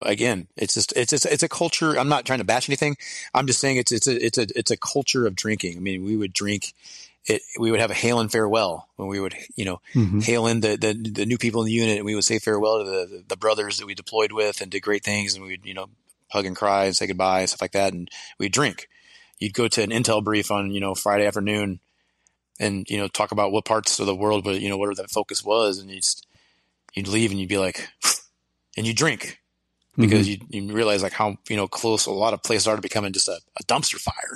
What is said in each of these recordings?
again, it's a culture. I'm not trying to bash anything. I'm just saying it's a culture of drinking. I mean, we would drink it. We would have a hail and farewell when we would, hail in the new people in the unit, and we would say farewell to the brothers that we deployed with and did great things. And we'd, hug and cry and say goodbye and stuff like that. And we'd drink. You'd go to an intel brief on, Friday afternoon and, talk about what parts of the world, but, whatever that focus was. And you'd leave and you'd be like, and you drink because you realize like how, close a lot of places are to becoming just a dumpster fire.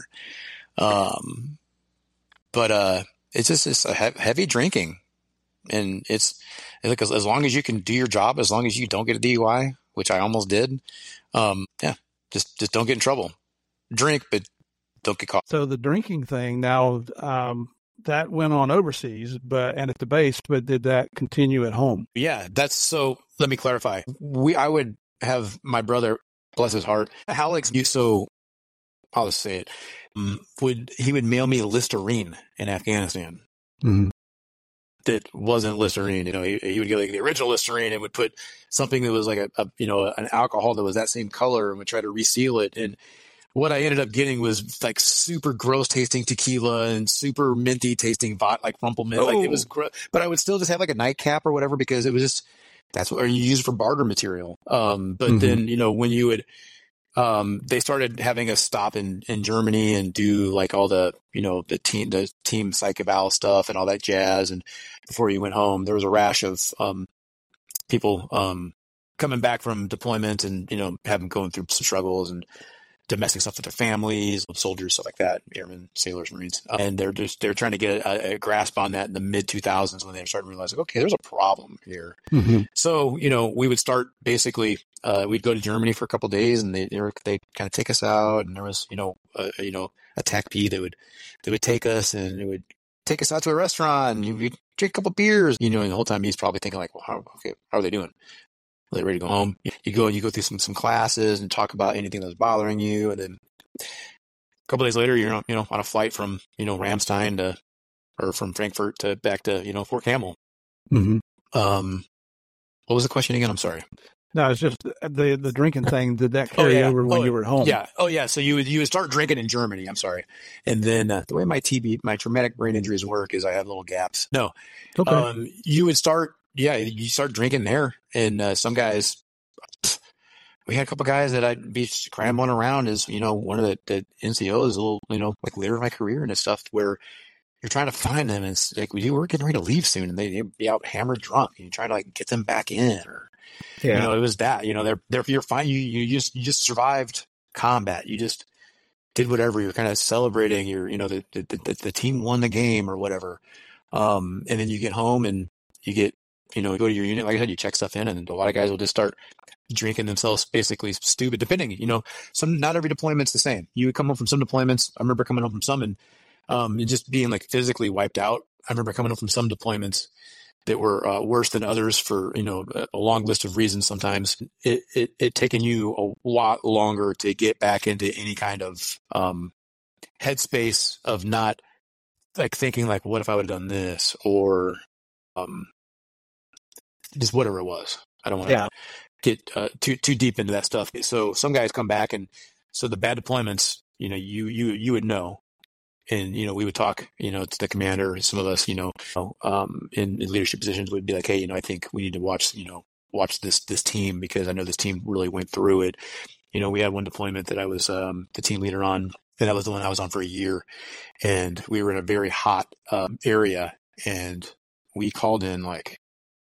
But it's a heavy drinking, and it's like, as long as you can do your job, as long as you don't get a DUI, which I almost did. Just don't get in trouble. Drink, but don't get caught. So the drinking thing now, that went on overseas, and at the base, but did that continue at home? Yeah, so let me clarify. I would have my brother, bless his heart, Alex, I'll just say it, he would mail me Listerine in Afghanistan. Mm-hmm. That wasn't Listerine. He would get like the original Listerine and would put something that was like an alcohol that was that same color and would try to reseal it. And what I ended up getting was like super gross tasting tequila and super minty tasting like Rumplemint. Like it was gross, but I would still just have like a nightcap or whatever, because it was just, that's what you use for barter material. But then, when you would, they started having us stop in Germany and do like all the, the team psych eval stuff and all that jazz. And before you went home, there was a rash of, people, coming back from deployment and, having going through some struggles and domestic stuff with their families, soldiers, stuff like that, airmen, sailors, Marines. And they're trying to get a grasp on that in the mid 2000s when they started to realize, like, okay, there's a problem here. Mm-hmm. So, we would start basically, we'd go to Germany for a couple of days and they kind of take us out, and there was, a TACP that would take us, and it would take us out to a restaurant and we'd drink a couple of beers, and the whole time he's probably thinking like, well, how are they doing? Are they ready to go home? You go through some classes and talk about anything that was bothering you. And then a couple of days later, you're, on a flight from, Ramstein or from Frankfurt back to, Fort Campbell. Mm-hmm. What was the question again? I'm sorry. No, it's just the drinking thing. Did that carry over when you were at home? Yeah. Oh yeah. So you would start drinking in Germany. I'm sorry. And then the way my traumatic brain injuries work is I have little gaps. No. Okay. You would start. Yeah, you start drinking there, and some guys, we had a couple guys that I'd be scrambling around as, one of the NCOs, a little, like later in my career and stuff, where you're trying to find them, and it's like, we're getting ready to leave soon, and they'd be out hammered drunk, and you try to like get them back in, or, it was that, you're fine, you just survived combat, you just did whatever, you're kind of celebrating your, the team won the game or whatever, and then you get home and you get, go to your unit, like I said, you check stuff in, and a lot of guys will just start drinking themselves basically stupid, depending, not every deployment's the same. You would come home from some deployments. I remember coming home from some and just being like physically wiped out. I remember coming home from some deployments that were worse than others for, a long list of reasons. Sometimes it taken you a lot longer to get back into any kind of headspace of not like thinking like, what if I would have done this, or just whatever it was. I don't want to get too deep into that stuff. So some guys come back, and so the bad deployments, you would know, and we would talk, to the commander. Some of us, in leadership positions would be like, hey, I think we need to watch this team, because I know this team really went through it. We had one deployment that I was the team leader on, and that was the one I was on for a year, and we were in a very hot area, and we called in like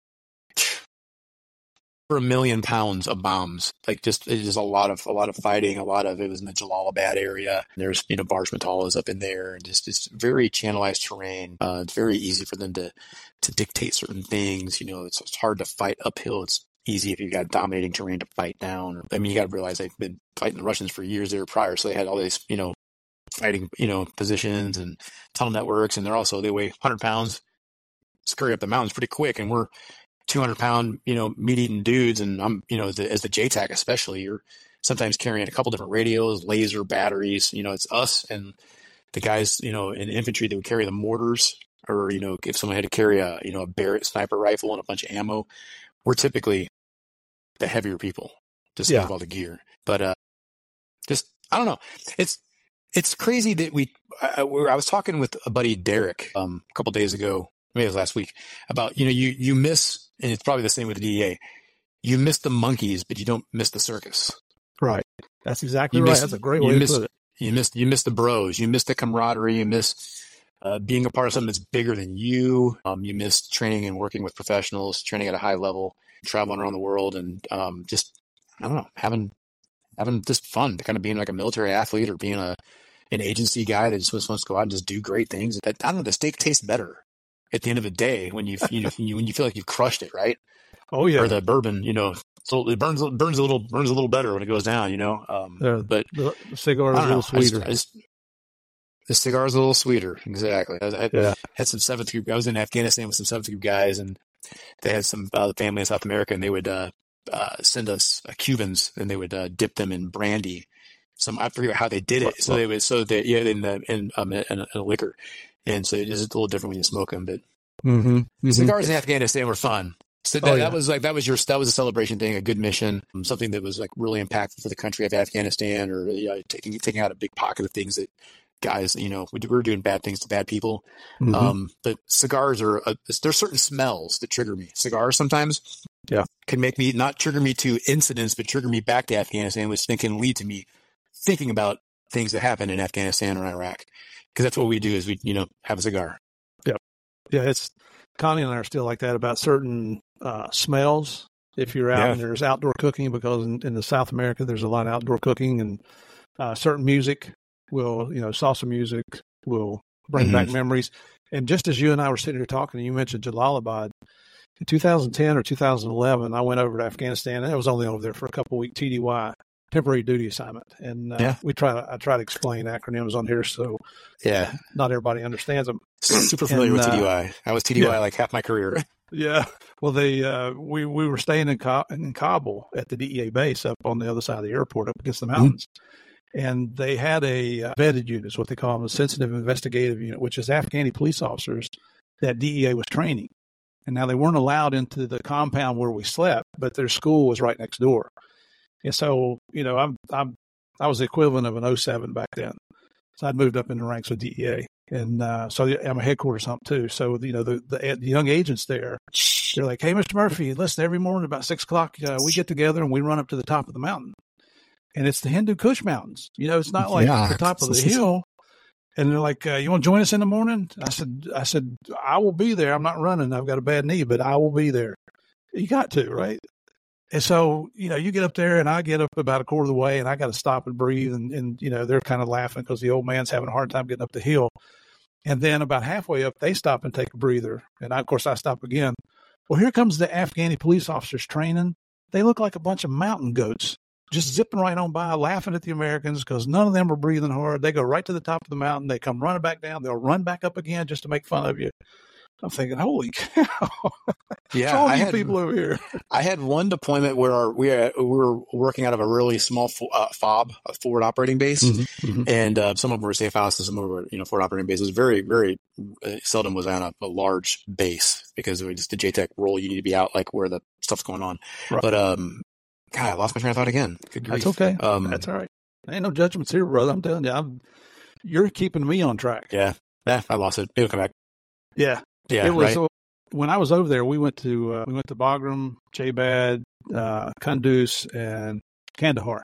for 1 million pounds of bombs. Like just a lot of fighting. It was in the Jalalabad area. There's, Barsh Matala is up in there, and just it's very channelized terrain. It's very easy for them to dictate certain things. It's hard to fight uphill. It's easy if you've got dominating terrain to fight down. I mean, you got to realize they've been fighting the Russians for years there prior. So they had all these, fighting, positions and tunnel networks. And they weigh 100 pounds, scurry up the mountains pretty quick. And we're 200-pound, meat-eating dudes. And I'm, as the JTAC especially, you're sometimes carrying a couple different radios, laser batteries. It's us and the guys, in infantry that would carry the mortars, or, if someone had to carry a Barrett sniper rifle and a bunch of ammo, we're typically the heavier people. just think of all the gear. But just I don't know. It's crazy that I was talking with a buddy Derek a couple days ago, maybe it was last week, about you miss, and it's probably the same with the DEA. You miss the monkeys, but you don't miss the circus. Right. That's exactly right. That's a great way to put it. You miss the bros. You miss the camaraderie. You miss being a part of something that's bigger than you. You miss training and working with professionals, training at a high level, traveling around the world, and just I don't know, having just fun, kind of being like a military athlete or being an agency guy that just wants to go out and just do great things. I don't know, the steak tastes better at the end of the day when you when you feel like you've crushed it, right? Oh yeah. Or the bourbon, so it burns a little better when it goes down, but the cigar is a little sweeter. The cigar is a little sweeter. Exactly. I had some seventh group. I was in Afghanistan with some seventh group guys, and they had some family in South America, and they would send us Cubans, and they would dip them in brandy. I forget how they did it. So they would, in a liquor, and so it's just a little different when you smoke them. But cigars in Afghanistan were fun. So that was a celebration thing, a good mission, something that was like really impactful for the country of Afghanistan, or taking out a big pocket of things that guys, we were doing bad things to bad people. But cigars there's certain smells that trigger me. Cigars sometimes can make me not trigger me to incidents, but trigger me back to Afghanistan, which then can lead to me thinking about things that happened in Afghanistan or Iraq. Because that's what we do is we, have a cigar. Yeah. Connie and I are still like that about certain smells. If you're out and there's outdoor cooking, because in the South America, there's a lot of outdoor cooking, and certain music will, salsa music will bring back memories. And just as you and I were sitting here talking, and you mentioned Jalalabad, in 2010 or 2011, I went over to Afghanistan, and I was only over there for a couple of weeks, TDY, temporary duty assignment. And I try to explain acronyms on here, so not everybody understands them. Super familiar with TDY. I was TDY like half my career. Yeah. Well, we were staying in Kabul at the DEA base up on the other side of the airport, up against the mountains. And they had a vetted unit, is what they call them, a sensitive investigative unit, which is Afghani police officers that DEA was training. And now they weren't allowed into the compound where we slept, but their school was right next door. And so, I was the equivalent of an 07 back then. So I'd moved up in the ranks with DEA. And so I'm a headquarters hump too. So, the young agents there, they're like, hey, Mr. Murphy, listen, every morning about 6 o'clock, we get together and we run up to the top of the mountain. And it's the Hindu Kush Mountains. It's not like the top of the hill. And they're like, you want to join us in the morning? I said, I will be there. I'm not running. I've got a bad knee, but I will be there. You got to, right? And so, you get up there and I get up about a quarter of the way and I got to stop and breathe. And they're kind of laughing because the old man's having a hard time getting up the hill. And then about halfway up, they stop and take a breather. And of course, I stop again. Well, here comes the Afghani police officers training. They look like a bunch of mountain goats, just zipping right on by, laughing at the Americans because none of them are breathing hard. They go right to the top of the mountain. They come running back down. They'll run back up again just to make fun of you. I'm thinking, holy cow. Yeah. All these people over here. I had one deployment where we were working out of a really small FOB, a forward operating base. And some of them were safe houses, some of them were, forward operating bases. Very, very seldom was on a large base because it was just the JTAC role. You need to be out like where the stuff's going on. Right. But, God, I lost my train of thought again. Good grief. That's okay. That's all right. Ain't no judgments here, brother. I'm telling you, you're keeping me on track. Yeah. I lost it. It'll come back. Yeah. Yeah. It was, so when I was over there, we went to Bagram, Jabad, Kunduz, and Kandahar.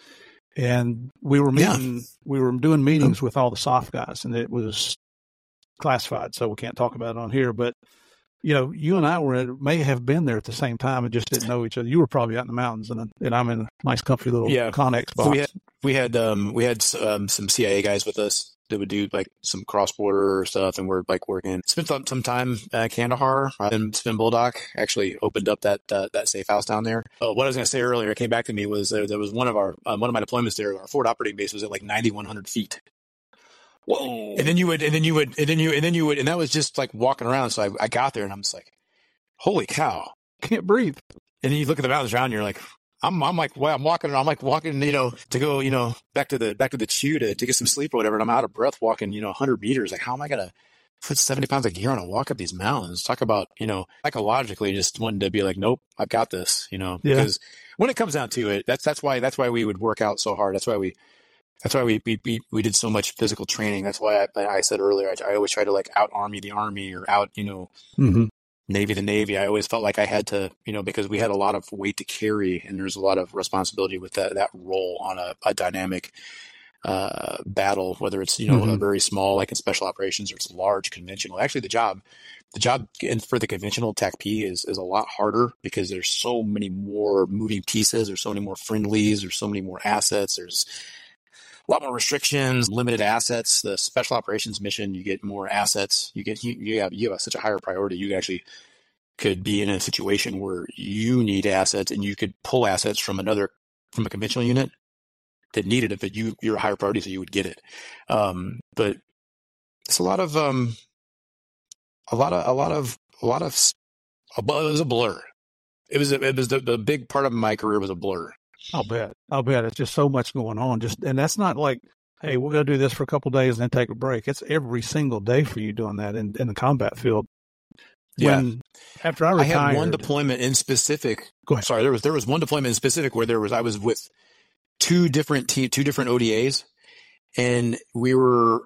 And we were doing meetings with all the SOF guys, and it was classified, so we can't talk about it on here. But you and I may have been there at the same time and just didn't know each other. You were probably out in the mountains, and I'm in a nice, comfy little Connex box. So we had some CIA guys with us that would do like some cross-border stuff, and we're like working. Spent some time at Kandahar. And Spin Bulldog actually opened up that safe house down there. What I was going to say earlier, it came back to me was there was one of my deployments there. Our forward operating base was at like 9,100 feet. Whoa! And that was just like walking around. So I got there and I'm just like, holy cow, can't breathe. And then you look at the mountains around you, you're like, I'm walking, to go, back to the chew to get some sleep or whatever. And I'm out of breath walking, 100 meters. Like, how am I going to put 70 pounds of gear on and walk up these mountains? Talk about, psychologically just wanting to be like, nope, I've got this, because when it comes down to it, that's why we would work out so hard. That's why we did so much physical training. That's why I said earlier, I always try to like out Army the Army or out, Navy the Navy. I always felt like I had to, because we had a lot of weight to carry and there's a lot of responsibility with that role on a dynamic battle, whether it's, a very small, like in special operations, or it's large conventional. Actually, the job for the conventional TACP is a lot harder because there's so many more moving pieces. There's so many more friendlies. There's so many more assets. There's a lot more restrictions, limited assets. The special operations mission, you get more assets. You have such a higher priority. You actually could be in a situation where you need assets and you could pull assets from a conventional unit that needed it, but you're a higher priority, so you would get it. But it's it was a blur. It was the big part of my career was a blur. I'll bet. It's just so much going on. And that's not like, hey, we're going to do this for a couple of days and then take a break. It's every single day for you doing that in the combat field. After I retired, I had one deployment in specific. Go ahead. Sorry, there was one deployment in specific where I was with two different ODAs, and we were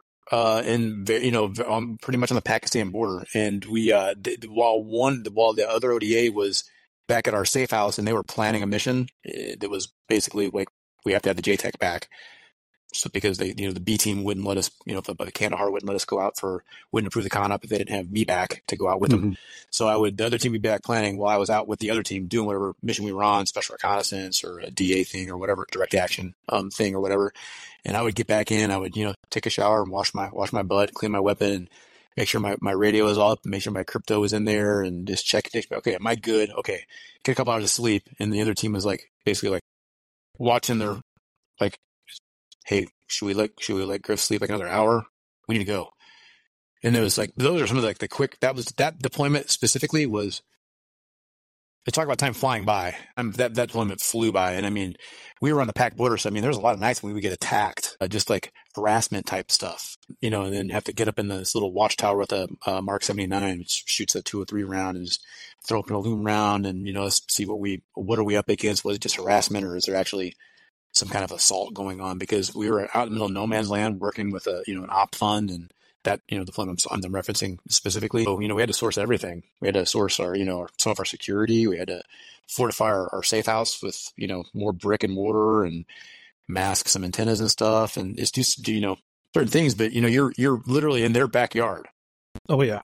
pretty much on the Pakistan border, and we while the other ODA was back at our safe house, and they were planning a mission that was basically like we have to have the JTAC back. So because they, the B team wouldn't let us, the Kandahar wouldn't let us go out wouldn't approve the CONOP if they didn't have me back to go out with them. So the other team would be back planning while I was out with the other team doing whatever mission we were on, special reconnaissance or a DA thing or whatever, direct action thing or whatever. And I would get back in, I would, take a shower and wash my butt, clean my weapon, and make sure my radio is up, make sure my crypto was in there, and just check. Okay, am I good? Okay, get a couple hours of sleep. And the other team was like basically like watching their like, hey, should we let Griff sleep like another hour? We need to go. And it was like, those are some of that deployment specifically was, they talk about time flying by. That deployment flew by. And I mean, we were on the PAC border. So I mean, there was a lot of nights when we would get attacked, just like harassment type stuff, and then have to get up in this little watchtower with a Mark 79, which shoots a 203 round, and just throw up an aluminum round and, let's see what are we up against? Was it just harassment, or is there actually some kind of assault going on? Because we were out in the middle of no man's land working with an op fund, and that, deployment I'm referencing specifically. So, we had to source everything. We had to source our, some of our security. We had to fortify our safe house with, more brick and mortar and mask some antennas and stuff. And it's just, certain things, but, you're literally in their backyard. Oh, yeah.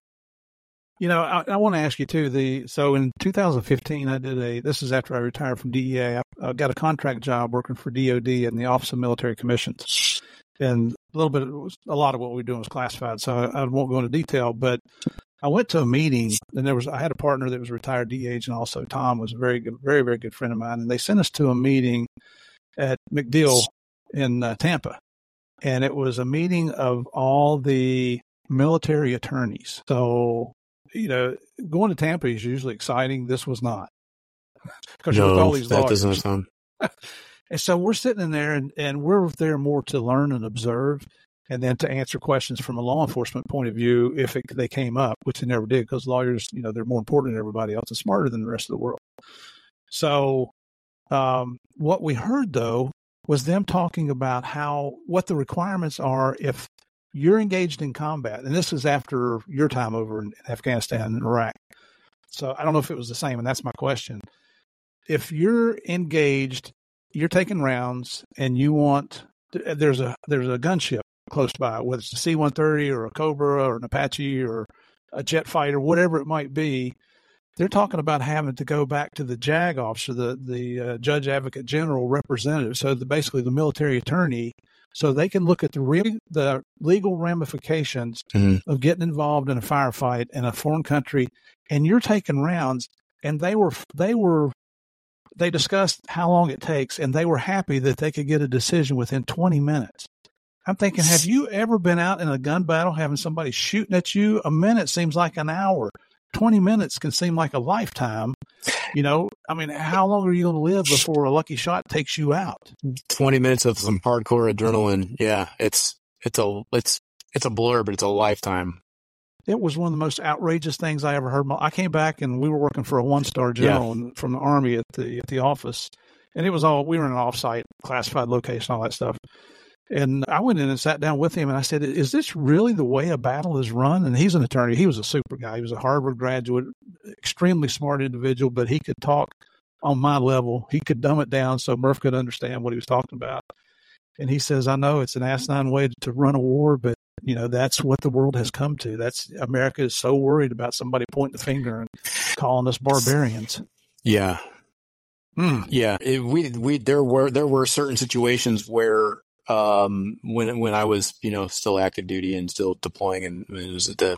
I want to ask you too, so in 2015, this is after I retired from DEA, I got a contract job working for DOD in the Office of Military Commissions. And a lot of what we were doing was classified, so I won't go into detail, but I went to a meeting, and I had a partner that was a retired DEA agent also. Tom was a very good, very, very good friend of mine, and they sent us to a meeting at MacDill in Tampa. And it was a meeting of all the military attorneys. So, going to Tampa is usually exciting. This was not. Because with all these lawyers. Doesn't sound. And so we're sitting in there, and we're there more to learn and observe, and then to answer questions from a law enforcement point of view if they came up, which they never did, because lawyers, they're more important than everybody else and smarter than the rest of the world. So what we heard, though, was them talking about what the requirements are if you're engaged in combat. And this is after your time over in Afghanistan and Iraq. So I don't know if it was the same, and that's my question. If you're engaged, you're taking rounds, and there's a gunship close by, whether it's a C-130 or a Cobra or an Apache or a jet fighter, whatever it might be. They're talking about having to go back to the JAG officer, the Judge Advocate General representative, so basically the military attorney, so they can look at the legal ramifications of getting involved in a firefight in a foreign country, and you're taking rounds. And they discussed how long it takes, and they were happy that they could get a decision within 20 minutes. I'm thinking, have you ever been out in a gun battle having somebody shooting at you? A minute seems like an hour. 20 minutes can seem like a lifetime. I mean, how long are you going to live before a lucky shot takes you out? 20 minutes of some hardcore adrenaline. Yeah, it's a blur, but it's a lifetime. It was one of the most outrageous things I ever heard. I came back, and we were working for a one-star general from the Army at the office, And we were in an offsite classified location, all that stuff. And I went in and sat down with him and I said, is this really the way a battle is run? And he's an attorney. He was a super guy. He was a Harvard graduate, extremely smart individual, but he could talk on my level. He could dumb it down so Murph could understand what he was talking about. And he says, I know it's an asinine way to run a war, but that's what the world has come to. America is so worried about somebody pointing the finger and calling us barbarians. Yeah. Yeah. There were certain situations where, when I was, still active duty and still deploying, and it was at the,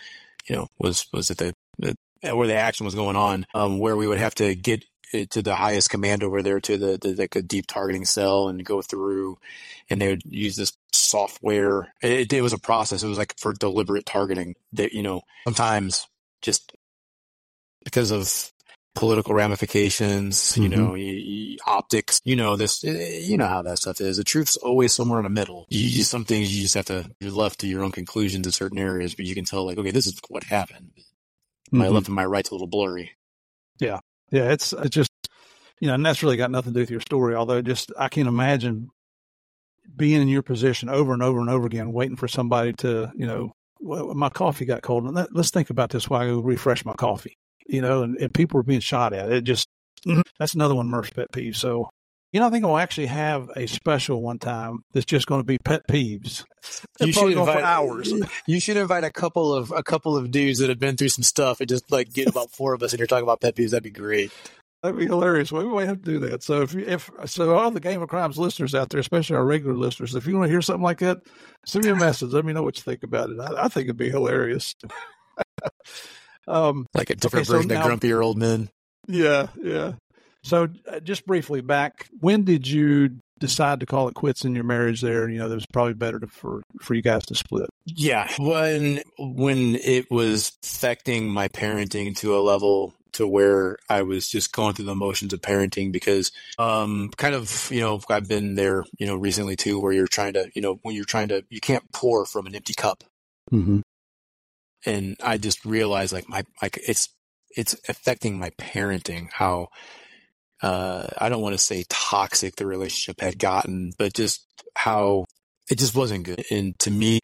where the action was going on, where we would have to get to the highest command over there to the deep targeting cell and go through, and they would use this software. It was a process. It was like for deliberate targeting that, sometimes just because of political ramifications, optics, this, how that stuff is. The truth's always somewhere in the middle. Some things you just have to, you're left to your own conclusions in certain areas, but you can tell like, okay, this is what happened. My left and my right's a little blurry. Yeah. Yeah. It's just, and that's really got nothing to do with your story. Although I can't imagine being in your position over and over and over again, waiting for somebody to, well, my coffee got cold. And let's think about this while I go refresh my coffee. And people were being shot at. That's another one, Murph's pet peeve. So, I think I'll actually have a special one time that's just going to be pet peeves. You should invite for hours. You should invite a couple of dudes that have been through some stuff and just like get about 4 of us and you're talking about pet peeves. That'd be great. That'd be hilarious. We might have to do that. So if all the Game of Crimes listeners out there, especially our regular listeners, if you want to hear something like that, send me a message. Let me know what you think about it. I think it'd be hilarious. Like a different version of grumpier old men. Yeah, yeah. So just briefly back, when did you decide to call it quits in your marriage there? That was probably better for you guys to split. Yeah. When it was affecting my parenting to a level to where I was just going through the motions of parenting because, I've been there, recently too, where you're trying to, you can't pour from an empty cup. Mm-hmm. And I just realized it's affecting my parenting, how, I don't want to say toxic the relationship had gotten, but just how it just wasn't good. And to me,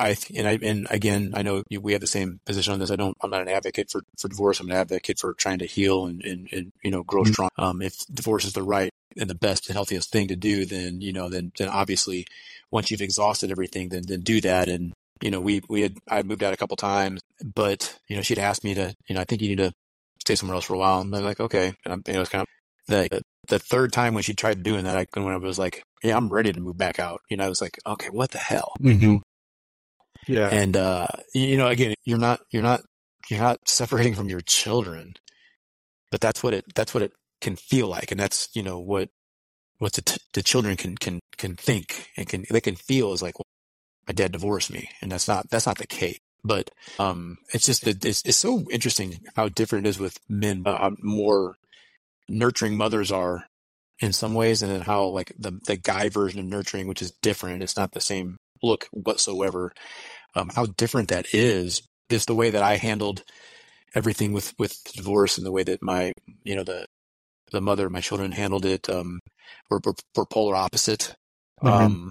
again, I know we have the same position on this. I'm not an advocate for divorce. I'm an advocate for trying to heal and grow strong. If divorce is the right and the best and healthiest thing to do, then obviously once you've exhausted everything, then do that. And, I moved out a couple times, but, she'd asked me to, I think you need to stay somewhere else for a while. And I'm like, okay. And it was kind of the third time when she tried doing that, when I was like, yeah, I'm ready to move back out. I was like, okay, what the hell? Mm-hmm. Yeah. And, again, you're not separating from your children, but that's what it can feel like. And that's, what the children can think and they can feel is like, well, my dad divorced me. And that's not the case. But, it's just that it's so interesting how different it is with men, how more nurturing mothers are in some ways, and then how like the guy version of nurturing, which is different. It's not the same look whatsoever. How different that is the way that I handled everything with divorce and the way that my, the mother of my children handled it, were polar opposite. Mm-hmm.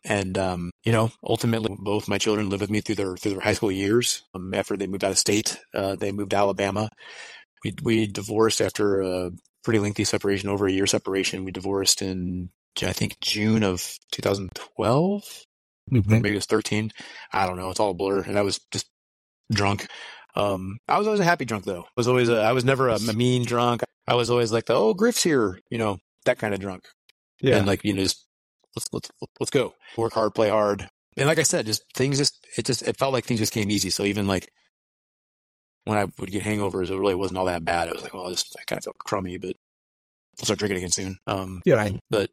Ultimately both my children lived with me through their high school years. After they moved out of state, they moved to Alabama. We divorced after a pretty lengthy separation, over a year separation. We divorced in, I think, June of 2012. Mm-hmm. Maybe it was 13. I don't know. It's all a blur. And I was just drunk. I was always a happy drunk though. I was never a mean drunk. I was always like Griff's here, that kind of drunk. Yeah. And just let's go. Work hard, play hard. And like I said, it felt like things just came easy. So even like when I would get hangovers, it really wasn't all that bad. It was like, well, I kind of felt crummy, but I'll start drinking again soon. Yeah. But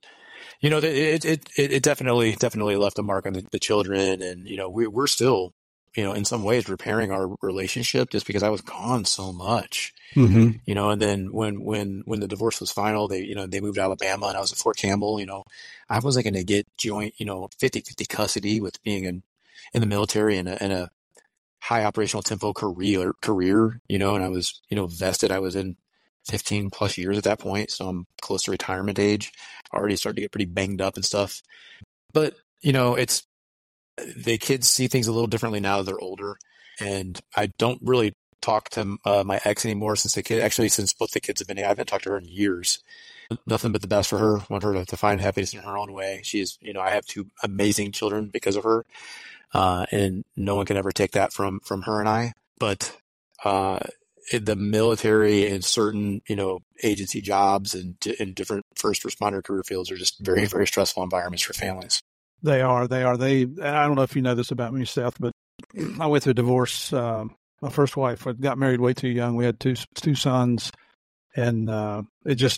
it definitely left a mark on the children, and we're still, in some ways repairing our relationship just because I was gone so much. Mm-hmm. And then when the divorce was final, they moved to Alabama and I was at Fort Campbell. I wasn't going to get joint, 50-50 custody with being in the military and a high operational tempo career, and I was, vested. I was in 15 plus years at that point. So I'm close to retirement age, already starting to get pretty banged up and stuff. But, the kids see things a little differently now that they're older. And I don't really talk to my ex anymore since both the kids have been, I haven't talked to her in years. Nothing but the best for her. Want her to find happiness in her own way. She's, I have two amazing children because of her. And no one can ever take that from her and I. But, the military and certain, agency jobs and different first responder career fields are just very, very stressful environments for families. They are. I don't know if you know this about me, Seth, but I went through a divorce. My first wife got married way too young. We had two sons, and it just,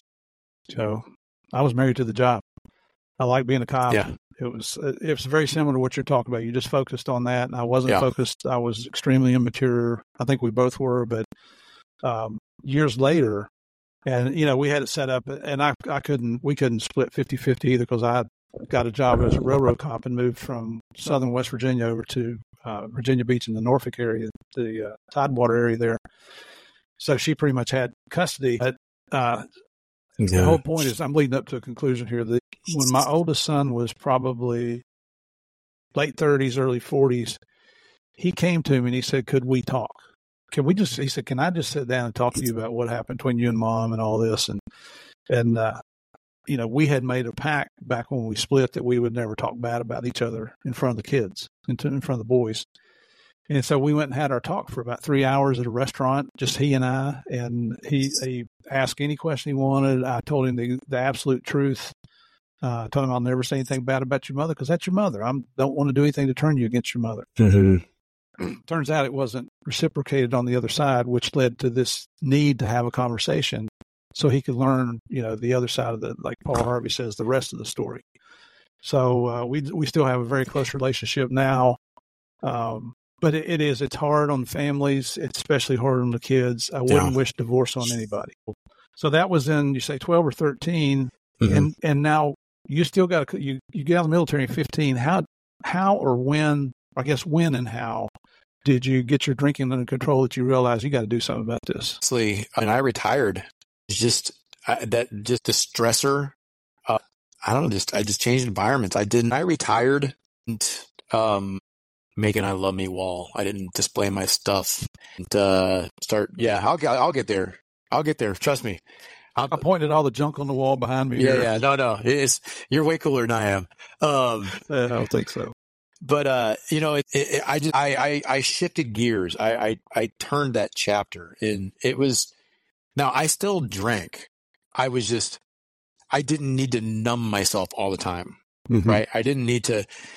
I was married to the job. I like being a cop. Yeah. It was very similar to what you're talking about. You just focused on that, and I wasn't focused. I was extremely immature. I think we both were, but years later, and we had it set up, and we couldn't split 50-50 either because I got a job as a railroad cop and moved from southern West Virginia over to Virginia Beach in the Norfolk area, the Tidewater area there. So she pretty much had custody. But the whole point is, I'm leading up to a conclusion here. That when my oldest son was probably late 30s, early 40s, he came to me and he said, "Could we talk? He said, can I just sit down and talk to you about what happened between you and Mom and all this?" And we had made a pact back when we split that we would never talk bad about each other in front of the kids, in front of the boys. And so we went and had our talk for about 3 hours at a restaurant, just he and I. And he asked any question he wanted. I told him the absolute truth. I told him I'll never say anything bad about your mother because that's your mother. I don't want to do anything to turn you against your mother. Mm-hmm. Turns out it wasn't reciprocated on the other side, which led to this need to have a conversation so he could learn, the other side of like Paul Harvey says, the rest of the story. So we still have a very close relationship now. But it's hard on families. It's especially hard on the kids. I wouldn't wish divorce on anybody. So that was in, you say 12 or 13. Mm-hmm. And now you still got you get out of the military at 15. How or when, I guess when and how did you get your drinking under control that you realized you got to do something about this? Honestly, when I retired, the stressor, I just changed environments. I retired, making I Love Me wall. I didn't display my stuff and I'll get there. Trust me. I pointed all the junk on the wall behind me. Yeah. No. You're way cooler than I am. I don't think so. But, I shifted gears. I turned that chapter and now I still drank. I didn't need to numb myself all the time. Mm-hmm. Right. I didn't need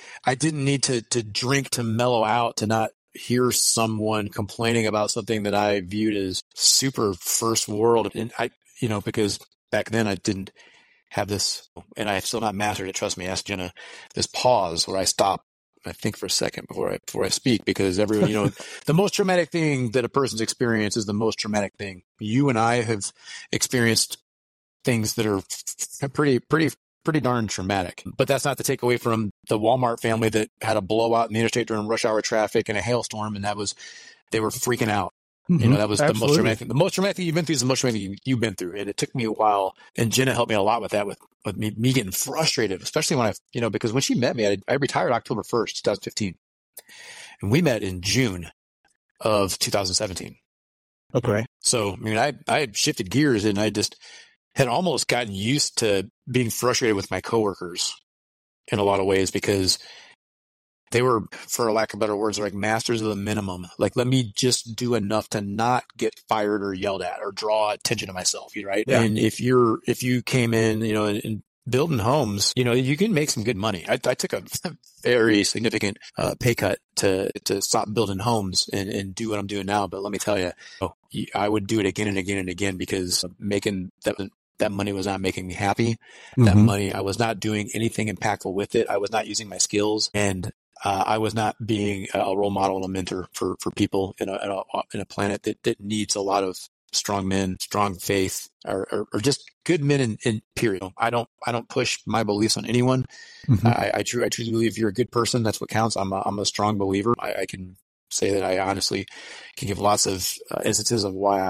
to drink to mellow out, to not hear someone complaining about something that I viewed as super first world. And because back then I didn't have this, and I have still not mastered it. Trust me, ask Jenna, this pause where I stop. I think for a second before I speak, because everyone, the most traumatic thing that a person's experienced is the most traumatic thing. You and I have experienced things that are pretty darn traumatic, but that's not to take away from the Walmart family that had a blowout in the interstate during rush hour traffic and a hailstorm. And they were freaking out. Mm-hmm. That was Absolutely. The most traumatic thing. The most traumatic thing you've been through is the most traumatic thing you've been through. And it took me a while, and Jenna helped me a lot with that, with me getting frustrated, especially when because when she met me, I retired October 1st, 2015. And we met in June of 2017. Okay. So, I had shifted gears, and I just had almost gotten used to being frustrated with my coworkers in a lot of ways, because they were, for lack of better words, like masters of the minimum. Like, let me just do enough to not get fired or yelled at or draw attention to myself, right? Yeah. And if you came in, and building homes, you can make some good money. I took a very significant pay cut to stop building homes and do what I'm doing now. But let me tell you, I would do it again and again and again, because making that money was not making me happy. Mm-hmm. That money, I was not doing anything impactful with it. I was not using my skills, and I was not being a role model and a mentor for people in a planet that needs a lot of strong men, strong faith, or just good men in period. I don't push my beliefs on anyone. Mm-hmm. I truly believe if you're a good person, that's what counts. I'm a strong believer. I can say that I honestly can give lots of instances of why I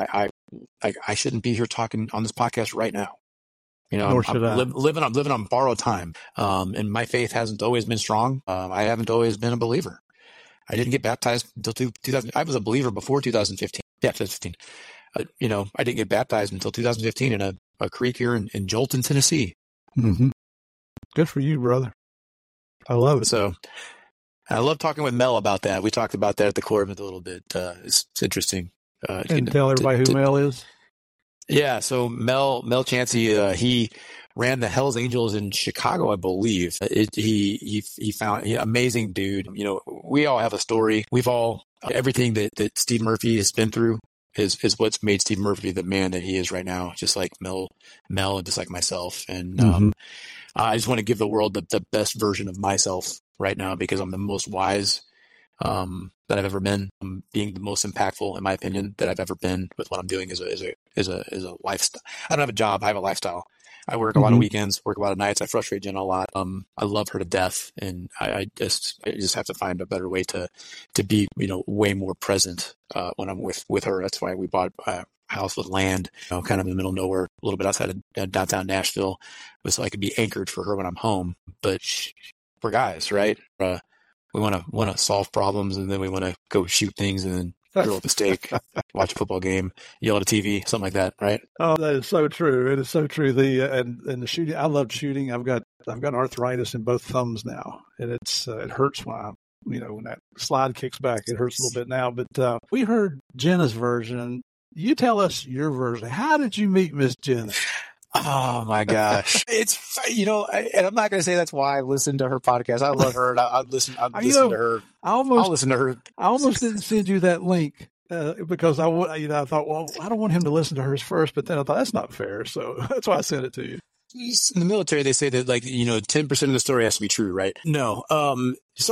I shouldn't be here talking on this podcast right now. You know, Nor should I. I'm living on borrowed time. And my faith hasn't always been strong. I haven't always been a believer. I didn't get baptized until 2000. I was a believer before 2015. Yeah, 2015. You know, I didn't get baptized until 2015 in a creek here in Jolton, Tennessee. Mm-hmm. Good for you, brother. I love it. So I love talking with Mel about that. We talked about that at the core of it a little bit. It's interesting. And tell everybody who Mel is. Yeah. So Mel Chansey, he ran the Hells Angels in Chicago, I believe. He found amazing dude. You know, we all have a story. We've all, everything that Steve Murphy has been through is what's made Steve Murphy the man that he is right now. Just like Mel, and just like myself. And, I just want to give the world the best version of myself right now, because I'm the most wise, that I've ever been. I'm being the most impactful, in my opinion, that I've ever been with what I'm doing as a lifestyle. I don't have a job. I have a lifestyle. I work a lot of weekends, work a lot of nights. I frustrate Jenna a lot. I love her to death, and I just have to find a better way to be, you know, way more present, when I'm with her. That's why we bought a house with land, you know, kind of in the middle of nowhere, a little bit outside of downtown Nashville, so I could be anchored for her when I'm home. But we're guys, right? We want to solve problems, and then we want to go shoot things, and then grill up a steak, watch a football game, yell at a TV, something like that, right? Oh, that is so true. It is so true. And the shooting, I love shooting. I've got arthritis in both thumbs now, and it hurts when that slide kicks back. It hurts a little bit now. But we heard Jenna's version. You tell us your version. How did you meet Miss Jenna? Oh my gosh. It's, you know, and I'm not going to say that's why I listen to her podcast. I love her. And I'll listen to her. I'll listen to her. I almost didn't send you that link, because I thought, well, I don't want him to listen to hers first, but then I thought that's not fair. So that's why I sent it to you. In the military, they say that, like, you know, 10% of the story has to be true, right? No. So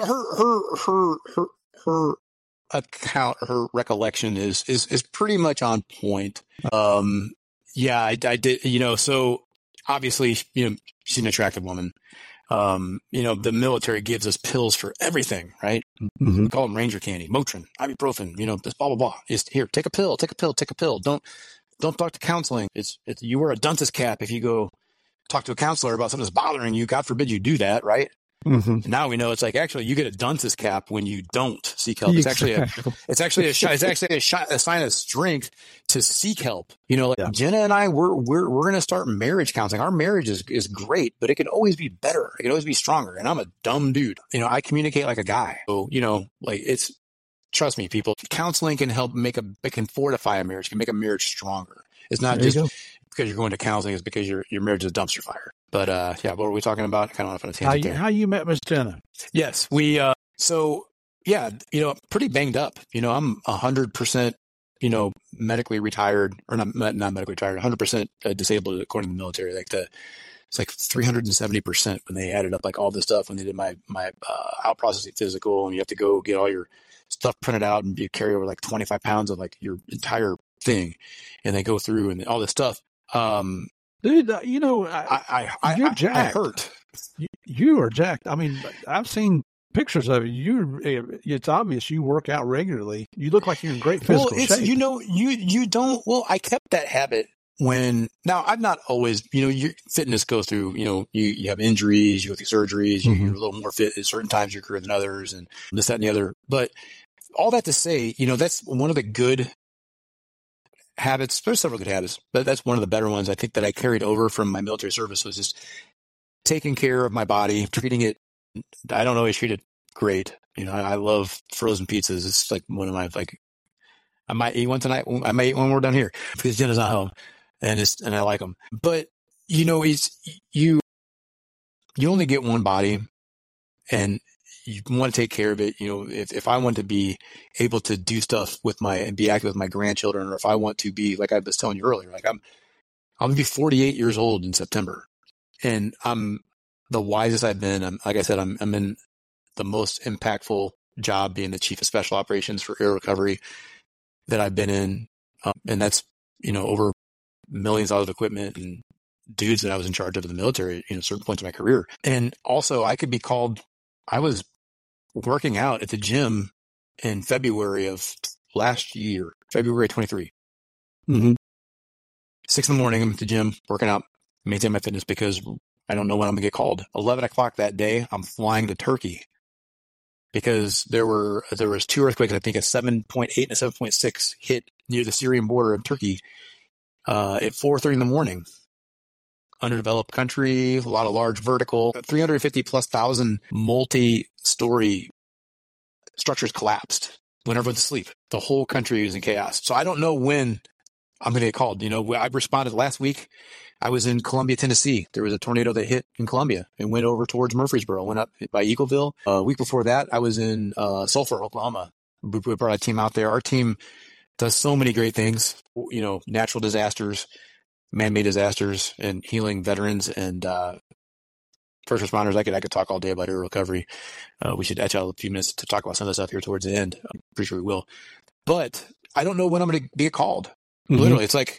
her account, her recollection is pretty much on point. Yeah, I did, you know, so obviously, you know, she's an attractive woman. You know, the military gives us pills for everything, right? Mm-hmm. We call them Ranger candy, Motrin, ibuprofen, you know, this blah, blah, blah. It's here, take a pill. Don't talk to counseling. You wear a dunce cap if you go talk to a counselor about something that's bothering you. God forbid you do that, right? Mm-hmm. Now we know it's like, actually, you get a dunce's cap when you don't seek help. It's actually a sign of strength to seek help. You know, like Jenna and I, we're going to start marriage counseling. Our marriage is great, but it can always be better. It can always be stronger. And I'm a dumb dude. You know, I communicate like a guy. So, you know, like trust me, people, counseling can help it can fortify a marriage, can make a marriage stronger. It's not just because you're going to counseling, it's because your marriage is a dumpster fire. But, yeah, what were we talking about? Kind of off on a tangent there. How you met Miss Jenna? Yes, so yeah, you know, pretty banged up. You know, I'm 100%, you know, medically retired, or not medically retired, 100% disabled according to the military. It's like 370% when they added up like all this stuff, when they did my out processing physical, and you have to go get all your stuff printed out and you carry over like 25 pounds of like your entire thing, and they go through and all this stuff. Dude, you know, you're jacked. I hurt. You are jacked. I mean, I've seen pictures of you. It's obvious you work out regularly. You look like you're in great physical shape. You know, you don't. Well, I kept that habit now I'm not always, you know, your fitness goes through, you know, you have injuries, you go through surgeries, you're a little more fit at certain times of your career than others, and this, that, and the other. But all that to say, you know, that's one of the good habits. There's several good habits, but that's one of the better ones I think that I carried over from my military service, was just taking care of my body, treating it. I don't always treat it great. You know, I love frozen pizzas. It's like one of my, like, I might eat one tonight. I might eat one more down here because Jenna's not home, and I like them. But, you know, you only get one body, and you want to take care of it. You know, if I want to be able to do stuff and be active with my grandchildren, or if I want to be, like I was telling you earlier, like I'm going to be 48 years old in September, and I'm the wisest I've been. Like I said, I'm in the most impactful job, being the chief of special operations for air recovery that I've been in. And that's, you know, over millions of dollars of equipment and dudes that I was in charge of in the military, you know, certain points in my career. And also I was working out at the gym in February of last year, February 23. Mm-hmm. 6 in the morning, I'm at the gym, working out, maintaining my fitness because I don't know when I'm going to get called. 11 o'clock that day, I'm flying to Turkey because there was 2 earthquakes. I think a 7.8 and a 7.6 hit near the Syrian border of Turkey at 4:30 in the morning. Underdeveloped country, a lot of large vertical, 350 plus thousand multi-story structures collapsed when everyone's asleep. The whole country is in chaos. So I don't know when I'm going to get called. I responded last week. I was in Columbia, Tennessee. There was a tornado that hit in Columbia and went over towards Murfreesboro, went up by Eagleville. A week before that, I was in Sulphur, Oklahoma. We brought a team out there. Our team does so many great things, natural disasters, man-made disasters, and healing veterans and first responders. I could talk all day about aerial recovery. We should etch out a few minutes to talk about some of the stuff here towards the end. I'm pretty sure we will. But I don't know when I'm going to get called. Mm-hmm. Literally, it's like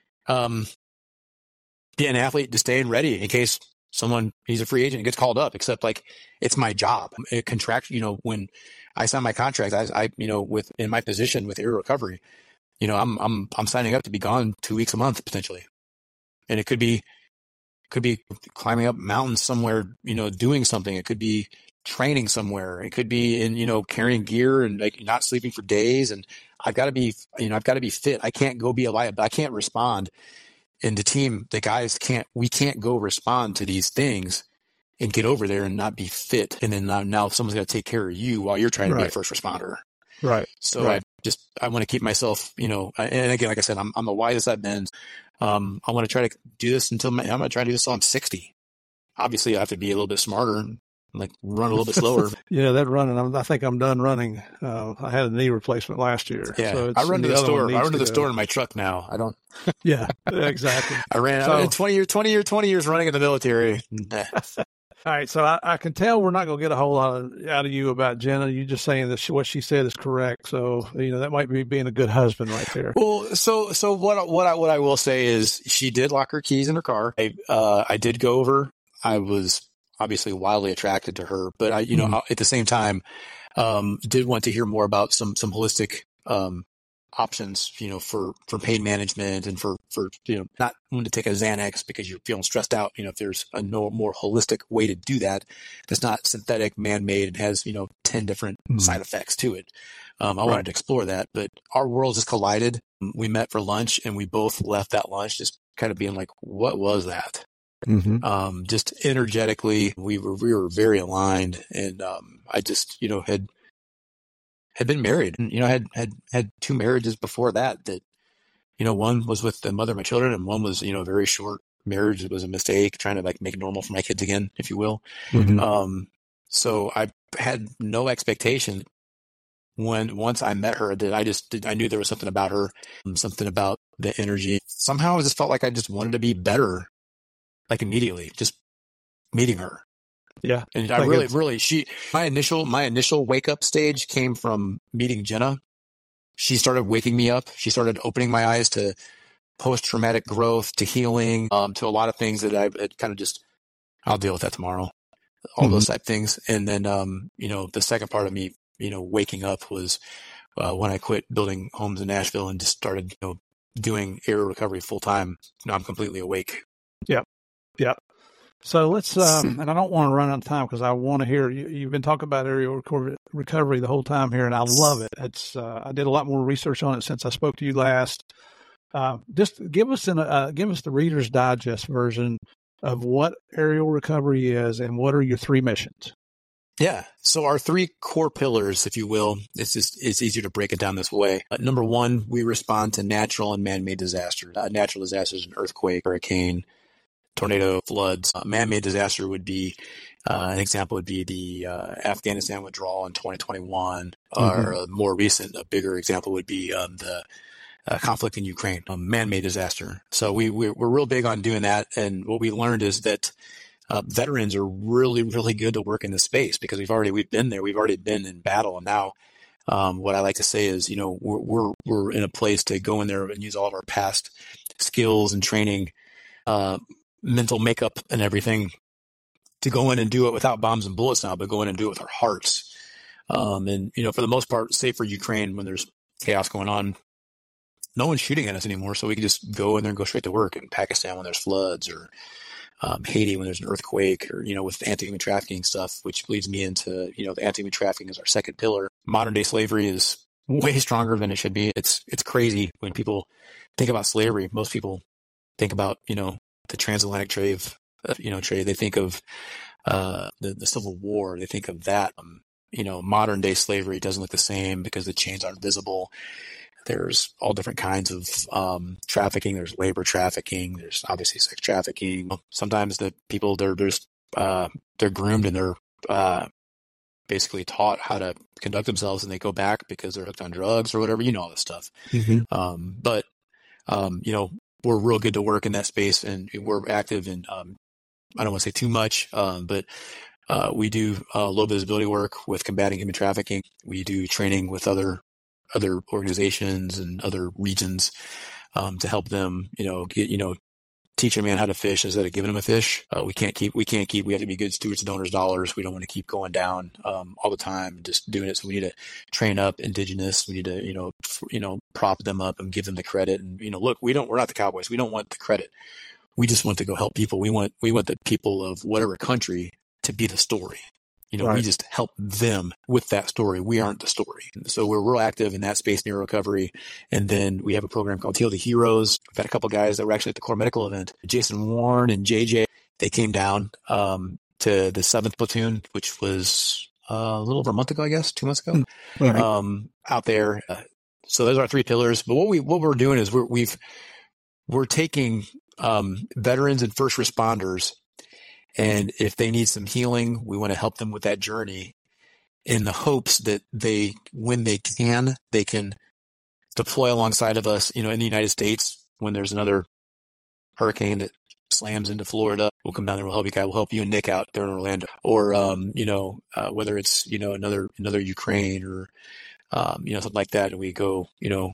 be an athlete, just staying ready in case he's a free agent and gets called up, except like it's my job. When I sign my contract, I in my position with aerial recovery, I'm signing up to be gone 2 weeks a month potentially. And it could be climbing up mountains somewhere, doing something. It could be training somewhere. It could be in, carrying gear and like not sleeping for days. And I've got to be fit. I can't go be a liability. I can't respond. And the team, the guys we can't go respond to these things and get over there and not be fit. And then now someone's got to take care of you while you're trying to be a first responder. Right. So right. I want to keep myself, and again, like I said, I'm the widest I've been. I want to try to do this I'm going to try to do this until I'm 60. Obviously I have to be a little bit smarter and like run a little bit slower. Yeah, that running, I think I'm done running. I had a knee replacement last year. Yeah. So I run to the store in my truck now. I don't. Yeah, exactly. I ran 20 years running in the military. All right, so I can tell we're not going to get a whole lot out of you about Jenna. You're just saying that what she said is correct. So that might be being a good husband right there. Well, so what I will say is she did lock her keys in her car. I did go over. I was obviously wildly attracted to her, but I at the same time did want to hear more about some holistic options, for pain management and for not wanting to take a Xanax because you're feeling stressed out. If there's a more holistic way to do that, that's not synthetic, man-made, and has 10 different side effects to it. I wanted to explore that, but our worlds just collided. We met for lunch, and we both left that lunch just kind of being like, "What was that?" Mm-hmm. Just energetically, we were very aligned, and I just had been married, and had 2 marriages before that. One was with the mother of my children, and one was a very short marriage. It was a mistake, trying to like make it normal for my kids again, if you will. Mm-hmm. So I had no expectation once I met her that I knew there was something about her, something about the energy. Somehow I just felt like I just wanted to be better, like immediately, just meeting her. Yeah. And I really, my initial wake up stage came from meeting Jenna. She started waking me up. She started opening my eyes to post-traumatic growth, to healing, to a lot of things that I had kind of just, I'll deal with that tomorrow, all those type things. And then, the second part of me, waking up was when I quit building homes in Nashville and just started, doing aerial recovery full time. Now I'm completely awake. Yeah. Yeah. So let's, and I don't want to run out of time because I want to hear, you've been talking about aerial recovery the whole time here, and I love it. It's, I did a lot more research on it since I spoke to you last. Just give us the Reader's Digest version of what aerial recovery is and what are your 3 missions. Yeah. So our 3 core pillars, if you will, it's easier to break it down this way. Number 1, we respond to natural and man-made disasters. Natural disasters, an earthquake, hurricane, tornado, floods. Man-made disaster would be, an example would be the Afghanistan withdrawal in 2021, or a more recent, a bigger example would be the conflict in Ukraine, a man-made disaster. So we're real big on doing that. And what we learned is that veterans are really, really good to work in this space because we've been there. We've already been in battle. And now what I like to say is, we're in a place to go in there and use all of our past skills and training, mental makeup and everything to go in and do it without bombs and bullets now, but go in and do it with our hearts. And, for the most part, save for Ukraine when there's chaos going on, no one's shooting at us anymore. So we can just go in there and go straight to work in Pakistan when there's floods, or Haiti when there's an earthquake, or, with anti-human trafficking stuff, which leads me into, the anti-human trafficking is our second pillar. Modern day slavery is way stronger than it should be. It's crazy when people think about slavery. Most people think about, the transatlantic trade, trade. They think of the Civil War. They think of that. Modern day slavery doesn't look the same because the chains aren't visible. There's all different kinds of trafficking. There's labor trafficking. There's obviously sex trafficking. Sometimes the people they're groomed and they're basically taught how to conduct themselves, and they go back because they're hooked on drugs or whatever. All this stuff. Mm-hmm. But we're real good to work in that space, and we're active in. I don't want to say too much, but we do low visibility work with combating human trafficking. We do training with other organizations and other regions to help them, teach a man how to fish instead of giving him a fish. We have to be good stewards of donors' dollars. We don't want to keep going down all the time, just doing it. So we need to train up indigenous. We need to, prop them up and give them the credit. And, look, we're not the cowboys. We don't want the credit. We just want to go help people. We want the people of whatever country to be the story. Right. We just help them with that story. We aren't the story. So we're real active in that space near recovery. And then we have a program called Heal the Heroes. We've had a couple of guys that were actually at the Core Medical event. Jason Warren and JJ, they came down to the 7th Platoon, which was a little over a month ago, I guess, 2 months ago, right. Out there. So those are our 3 pillars. But what we're doing is we're taking veterans and first responders, and if they need some healing, we want to help them with that journey in the hopes that when they can deploy alongside of us, in the United States, when there's another hurricane that slams into Florida, we'll come down there, we'll help you guys, we'll help you and Nick out there in Orlando, or, whether it's, another Ukraine or, something like that. And we go,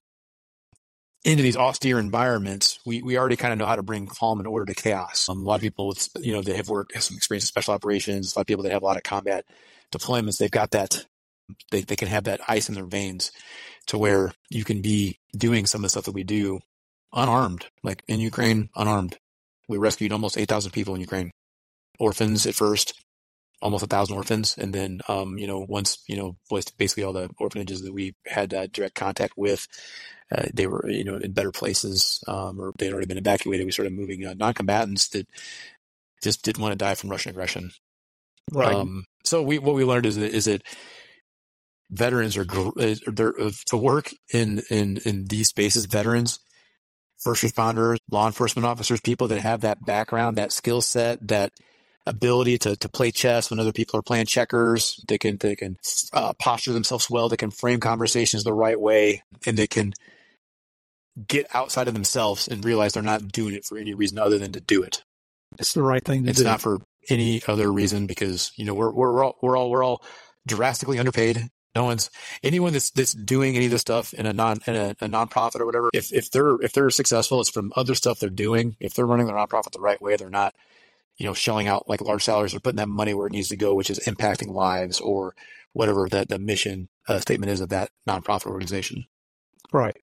into these austere environments, we already kind of know how to bring calm and order to chaos. A lot of people with, they have some experience in special operations. A lot of people that have a lot of combat deployments, they've got that, they can have that ice in their veins to where you can be doing some of the stuff that we do unarmed, like in Ukraine, unarmed. We rescued almost 8,000 people in Ukraine, orphans at first, almost 1,000 orphans. And then, once, basically all the orphanages that we had direct contact with, they were, in better places, or they'd already been evacuated. We started moving non-combatants that just didn't want to die from Russian aggression. Right. So what we learned is that veterans are to work in these spaces. Veterans, first responders, law enforcement officers, people that have that background, that skill set, that ability to play chess when other people are playing checkers. They can posture themselves well. They can frame conversations the right way, and they can get outside of themselves and realize they're not doing it for any reason other than to do it. It's the right thing to do. It's not for any other reason, because we're all drastically underpaid. Anyone that's doing any of this stuff in a nonprofit or whatever. If they're successful, it's from other stuff they're doing. If they're running their nonprofit the right way, they're not, shelling out like large salaries. They're putting that money where it needs to go, which is impacting lives or whatever that the mission statement is of that nonprofit organization. Right.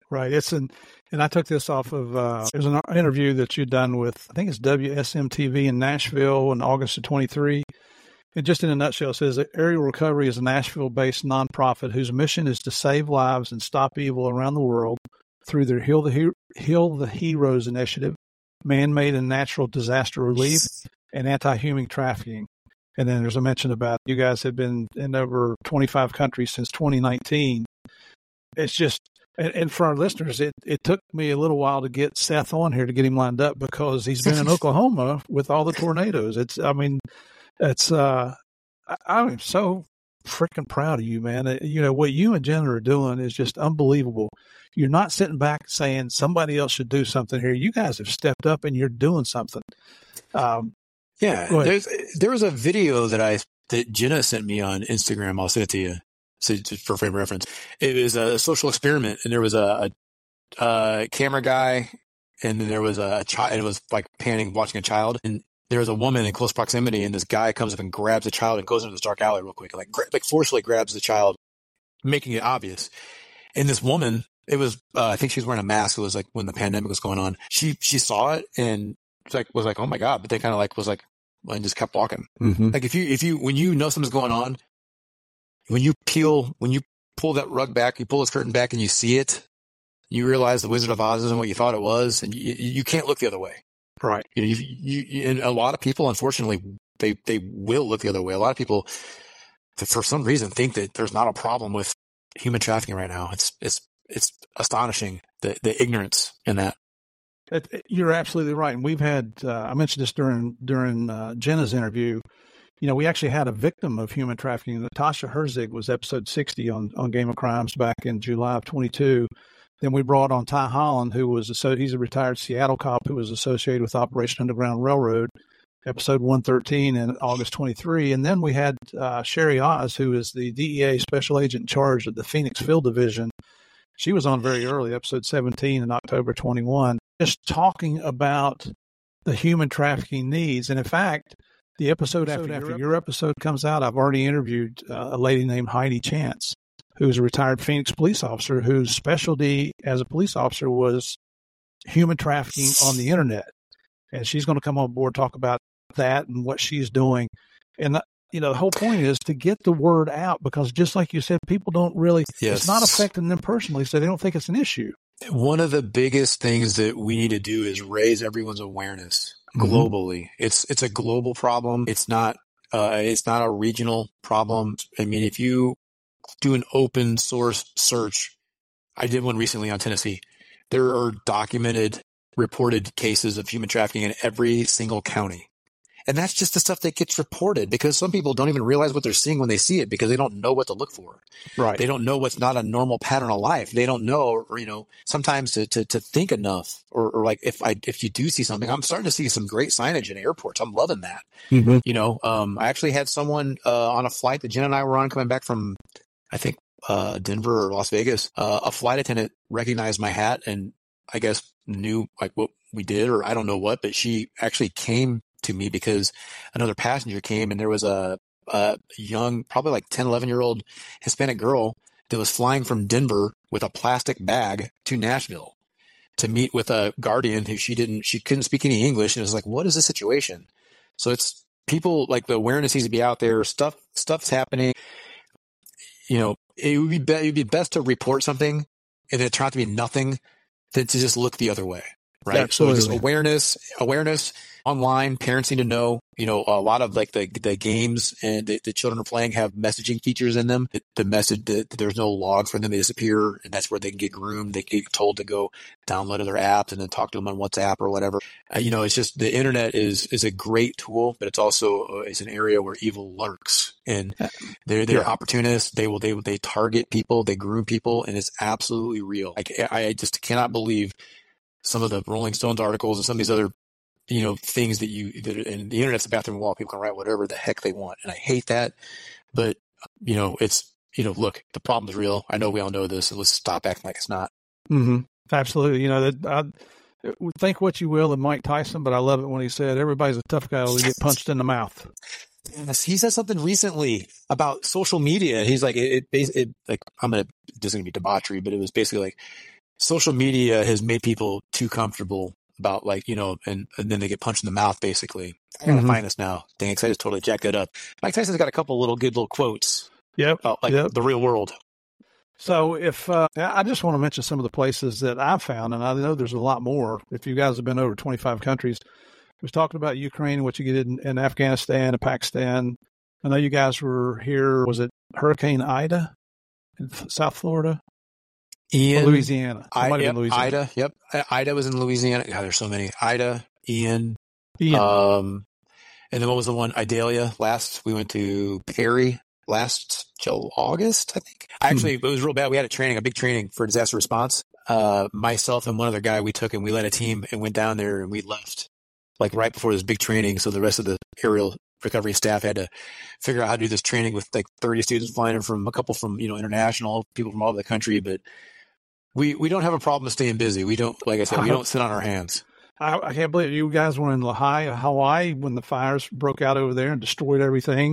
And I took this off of, there's an interview that you've done with, I think it's WSMTV in Nashville in August of 23. And just in a nutshell, it says that Aerial Recovery is a Nashville-based nonprofit whose mission is to save lives and stop evil around the world through their Heal the Heroes initiative, man-made and natural disaster relief, and anti-human trafficking. And then there's a mention about you guys have been in over 25 countries since 2019. It's just, and for our listeners, it took me a little while to get Seth on here to get him lined up, because he's been in Oklahoma with all the tornadoes. I'm so freaking proud of you, man. What you and Jenna are doing is just unbelievable. You're not sitting back saying somebody else should do something here. You guys have stepped up and you're doing something. There was a video that Jenna sent me on Instagram. I'll send it to you. So just for frame of reference, it was a social experiment, and there was a camera guy, and then there was a child, and it was like panning, watching a child, and there was a woman in close proximity, and this guy comes up and grabs the child and goes into this dark alley real quick, like forcefully grabs the child, making it obvious. And this woman It was, I think she was wearing a mask. It was like when the pandemic was going on. She saw it and was like, oh my God. But they kind of like, was like, and just kept walking. Mm-hmm. Like when you know something's going on, when you pull that rug back, you pull this curtain back and you see it, you realize the Wizard of Oz isn't what you thought it was. And you can't look the other way. Right. And a lot of people, unfortunately, they will look the other way. A lot of people, for some reason, think that there's not a problem with human trafficking right now. It's astonishing, the ignorance in that. You're absolutely right. And we've had, I mentioned this during Jenna's interview. We actually had a victim of human trafficking. Natasha Herzig was episode 60 on Game of Crimes back in July of 22. Then we brought on Ty Holland, he's a retired Seattle cop who was associated with Operation Underground Railroad, episode 113 in August 23. And then we had Sherry Oz, who is the DEA special agent in charge of the Phoenix Field Division. She was on very early, episode 17 in October 21, just talking about the human trafficking needs. And in fact, the episode after your episode comes out, I've already interviewed a lady named Heidi Chance, who's a retired Phoenix police officer whose specialty as a police officer was human trafficking on the internet. And she's going to come on board, talk about that and what she's doing. And the whole point is to get the word out, because just like you said, people don't really, it's not affecting them personally, so they don't think it's an issue. One of the biggest things that we need to do is raise everyone's awareness globally. It's a global problem. It's not a regional problem. I mean, if you do an open source search, I did one recently on Tennessee. There are documented, reported cases of human trafficking in every single county. And that's just the stuff that gets reported, because some people don't even realize what they're seeing when they see it, because they don't know what to look for. Right. They don't know what's not a normal pattern of life. They don't know, or, sometimes to think enough, or like if you do see something, I'm starting to see some great signage in airports. I'm loving that. Mm-hmm. I actually had someone, on a flight that Jen and I were on coming back from, I think, Denver or Las Vegas. A flight attendant recognized my hat and I guess knew like what we did, or I don't know what, but she actually came to me because another passenger came, and there was a young, probably like 10, 11-year-old Hispanic girl that was flying from Denver with a plastic bag to Nashville to meet with a guardian who she couldn't speak any English. And it was like, what is the situation? So it's people, like, the awareness needs to be out there. Stuff's happening. It would be best to report something and then try to be nothing than to just look the other way. Right. Absolutely. So just awareness online. Parents need to know, a lot of like the games and the children are playing have messaging features in them. The message that there's no log for them to disappear, and that's where they can get groomed. They get told to go download other apps and then talk to them on WhatsApp or whatever. It's just the internet is a great tool, but it's also it's an area where evil lurks, and they're opportunists. They target people, they groom people, and it's absolutely real. I just cannot believe some of the Rolling Stones articles and some of these other, things and the internet's a bathroom wall. People can write whatever the heck they want. And I hate that. But, it's, look, the problem is real. I know we all know this. So let's stop acting like it's not. Mm-hmm. Absolutely. Think what you will of Mike Tyson, but I love it when he said, everybody's a tough guy when you get punched in the mouth. Yes, he said something recently about social media. He's like, this is going to be debauchery, but it was basically like, social media has made people too comfortable about and then they get punched in the mouth, basically. I gotta find this now. Dang, I just totally jacked that up. Mike Tyson's got a couple good little quotes. Yep. About the real world. So I just want to mention some of the places that I've found, and I know there's a lot more. If you guys have been over 25 countries, we was talking about Ukraine, what you get in Afghanistan and Pakistan. I know you guys were here. Was it Hurricane Ida in South Florida? Louisiana. Louisiana. Ida. Yep. Ida was in Louisiana. God, there's so many. Ida, Ian. And then what was the one? Idalia. We went to Perry last August, I think. Actually, it was real bad. We had a big training for disaster response. Myself and one other guy, we took and we led a team and went down there, and we left like right before this big training. So the rest of the aerial recovery staff had to figure out how to do this training with like 30 students flying in from a couple from, international people from all over the country. But we don't have a problem staying busy. We don't, like I said, we don't sit on our hands. I can't believe you guys were in Lahaina, Hawaii, when the fires broke out over there and destroyed everything.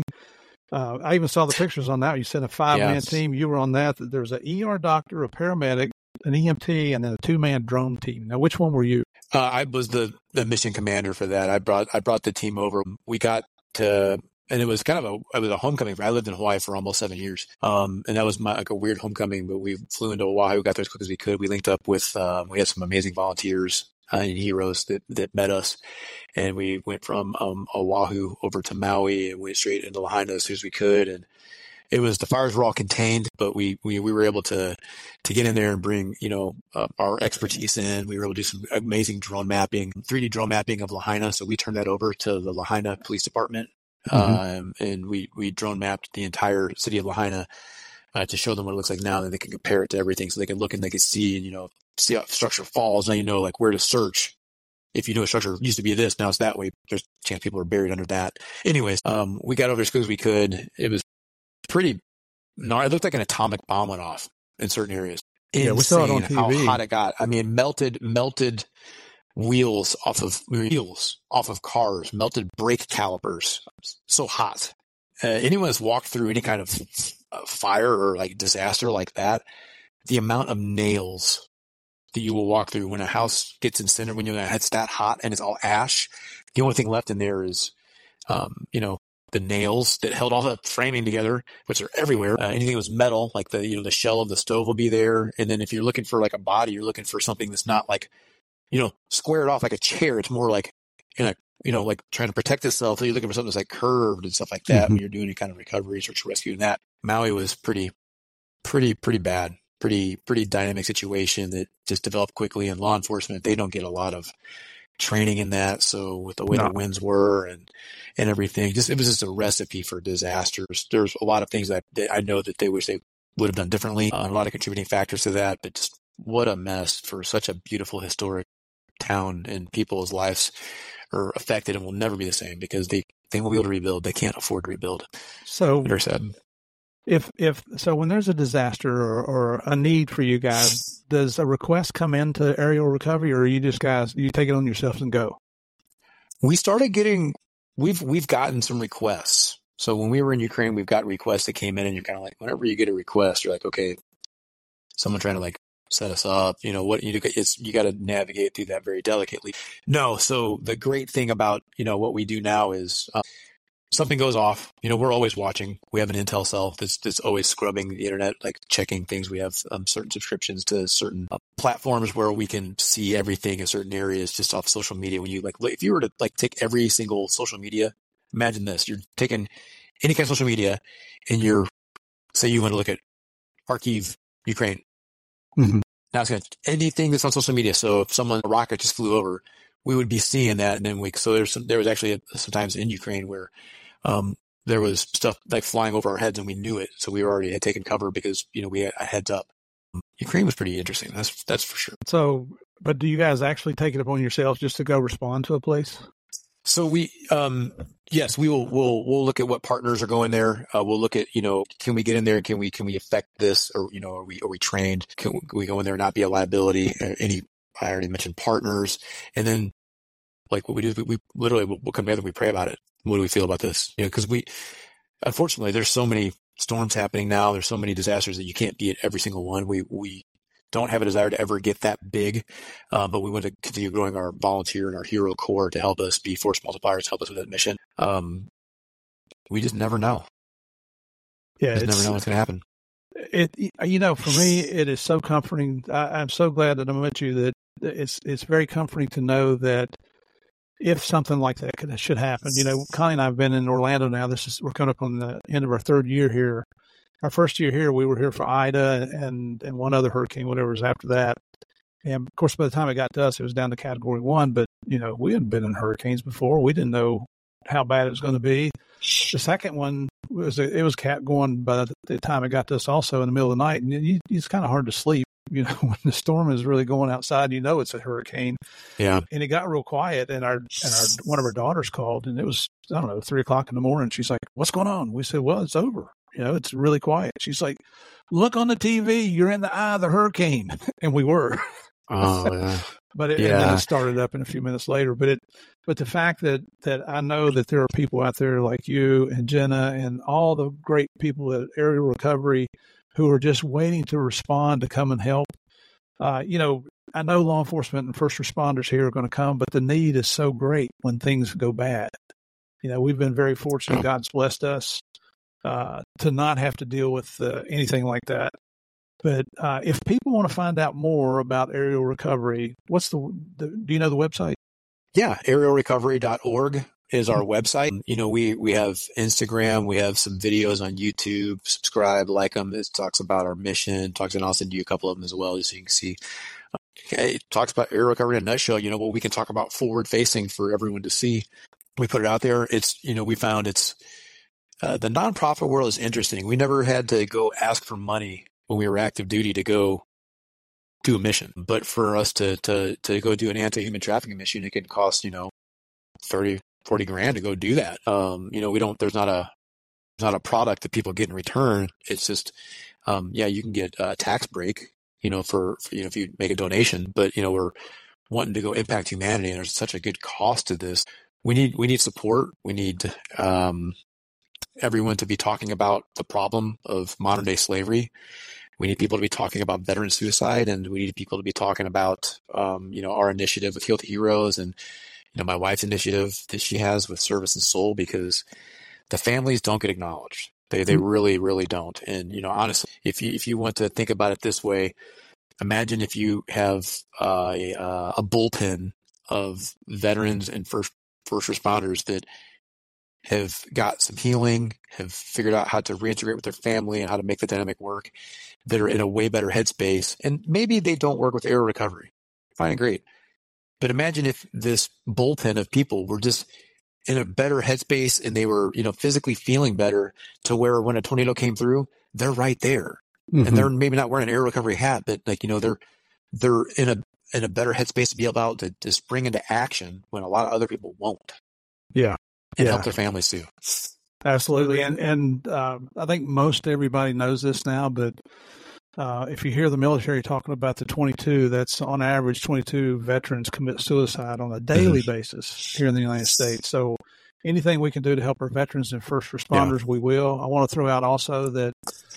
I even saw the pictures on that. You said a 5-man team. You were on that. There's an ER doctor, a paramedic, an EMT and then a 2-man drone team. Now, which one were you? I was the mission commander for that. I brought the team over. We got to, and it was kind of it was a homecoming. I lived in Hawaii for almost 7 years. And that was like a weird homecoming, but we flew into Oahu, got there as quick as we could. We linked up with, we had some amazing volunteers and heroes that met us. And we went from, Oahu over to Maui and went straight into Lahaina as soon as we could. And it was, the fires were all contained, but we were able to get in there and bring, our expertise in. We were able to do some amazing drone mapping, 3D drone mapping of Lahaina. So we turned that over to the Lahaina Police Department. And we drone mapped the entire city of Lahaina, to show them what it looks like now, and they can compare it to everything. So they can look and they can see, and, see how structure falls. Now, like where to search. If a structure used to be this, now it's that way. There's a chance people are buried under that. Anyways, we got over as quick as we could. It was pretty, it looked like an atomic bomb went off in certain areas. Yeah, we saw it on TV. How hot it got. I mean, melted wheels off of cars, melted brake calipers. So hot. Anyone that's walked through any kind of fire or like disaster like that, the amount of nails that you will walk through when a house gets incinerated, when it's that hot and it's all ash, the only thing left in there is, the nails that held all the framing together, which are everywhere. Anything that was metal, like the shell of the stove will be there. And then if you're looking for like a body, you're looking for something that's not like, squared off like a chair. It's more like like trying to protect itself. So you're looking for something that's like curved and stuff like that when you're doing any kind of recovery, search and rescue. And that Maui was pretty bad, pretty dynamic situation that just developed quickly. And law enforcement, they don't get a lot of training in that. So with the way the winds were and everything, it was just a recipe for disasters. There's a lot of things that I know that they wish they would have done differently. A lot of contributing factors to that, but just what a mess for such a beautiful historic town, and people's lives are affected and will never be the same because they won't be able to rebuild. They can't afford to rebuild. So very sad. If when there's a disaster or a need for you guys, does a request come into aerial recovery, or are you just guys, you take it on yourselves and go? We started getting, we've gotten some requests. So when we were in Ukraine, we've got requests that came in, and you're kind of like, whenever you get a request, you're like, okay, someone trying to like set us up, what you do, you got to navigate through that very delicately. No. So the great thing about, what we do now is, something goes off, we're always watching. We have an intel cell that's always scrubbing the internet, like checking things. We have certain subscriptions to certain platforms where we can see everything in certain areas just off social media. When you if you were to take every single social media, imagine this: you're taking any kind of social media, and say you want to look at Kharkiv, Ukraine. Mm-hmm. Now it's anything that's on social media. So if a rocket just flew over, we would be seeing that, and then there was actually sometimes in Ukraine where there was stuff like flying over our heads and we knew it. So we already had taken cover because, we had a heads up. Ukraine was pretty interesting. That's for sure. So, but do you guys actually take it upon yourselves just to go respond to a place? So we, yes, we'll look at what partners are going there. We'll look at, can we get in there? Can we affect this? Or, are we trained? Can we go in there and not be a liability? I already mentioned partners. And then what we do is we literally, we'll come together, we pray about it. What do we feel about this? Because unfortunately, there's so many storms happening now. There's so many disasters that you can't be at every single one. We don't have a desire to ever get that big, but we want to continue growing our volunteer and our hero core to help us be force multipliers, to help us with that mission. We just never know. Yeah, never know what's going to happen. For me, it is so comforting. I'm so glad that I met you. That it's very comforting to know that if something like that should happen, Connie and I have been in Orlando now. We're coming up on the end of our third year here. Our first year here, we were here for Ida and one other hurricane, whatever was after that. And of course, by the time it got to us, it was down to Category 1. But we hadn't been in hurricanes before. We didn't know how bad it was going to be. The second one was Cat going by the time it got to us, also in the middle of the night, and it's kind of hard to sleep. When the storm is really going outside, it's a hurricane. Yeah. And it got real quiet, and our one of our daughters called, and it was, 3:00 in the morning. She's like, "What's going on?" We said, "Well, it's over. It's really quiet." She's like, "Look on the TV. You're in the eye of the hurricane." And we were. Oh, yeah. And then it started up in a few minutes later. But the fact that I know that there are people out there like you and Jenna and all the great people at Aerial Recovery who are just waiting to respond, to come and help. I know law enforcement and first responders here are going to come, but the need is so great when things go bad. We've been very fortunate. God's blessed us to not have to deal with anything like that. But if people want to find out more about aerial recovery, do you know the website? Yeah, aerialrecovery.org is our website. We have Instagram, we have some videos on YouTube. Subscribe, like them. It talks about our mission. And I'll send you a couple of them as well, just so you can see. It talks about aerial recovery in a nutshell. What we can talk about forward facing for everyone to see. We put it out there. It's we found it's the nonprofit world is interesting. We never had to go ask for money when we were active duty to go do a mission, but for us to go do an anti-human trafficking mission, it can cost 30, 40 grand to go do that. There's not a product that people get in return. It's just you can get a tax break for if you make a donation, but we're wanting to go impact humanity, and there's such a good cost to this. We need support. We need everyone to be talking about the problem of modern day slavery. We need people to be talking about veteran suicide, and we need people to be talking about, our initiative with Heal the Heroes and, my wife's initiative that she has with Service and Soul, because the families don't get acknowledged. They really, really don't. And, honestly, if you want to think about it this way, imagine if you have a bullpen of veterans and first responders that have got some healing, have figured out how to reintegrate with their family and how to make the dynamic work, that are in a way better headspace. And maybe they don't work with aerial recovery. Fine and great. But imagine if this bullpen of people were just in a better headspace and they were, physically feeling better, to where when a tornado came through, they're right there. Mm-hmm. And they're maybe not wearing an aerial recovery hat, but they're in a better headspace to be able to spring into action when a lot of other people won't. Yeah. And help their families too. Absolutely. And I think most everybody knows this now, but if you hear the military talking about the 22, that's on average 22 veterans commit suicide on a daily basis here in the United States. So anything we can do to help our veterans and first responders, we will. I want to throw out also that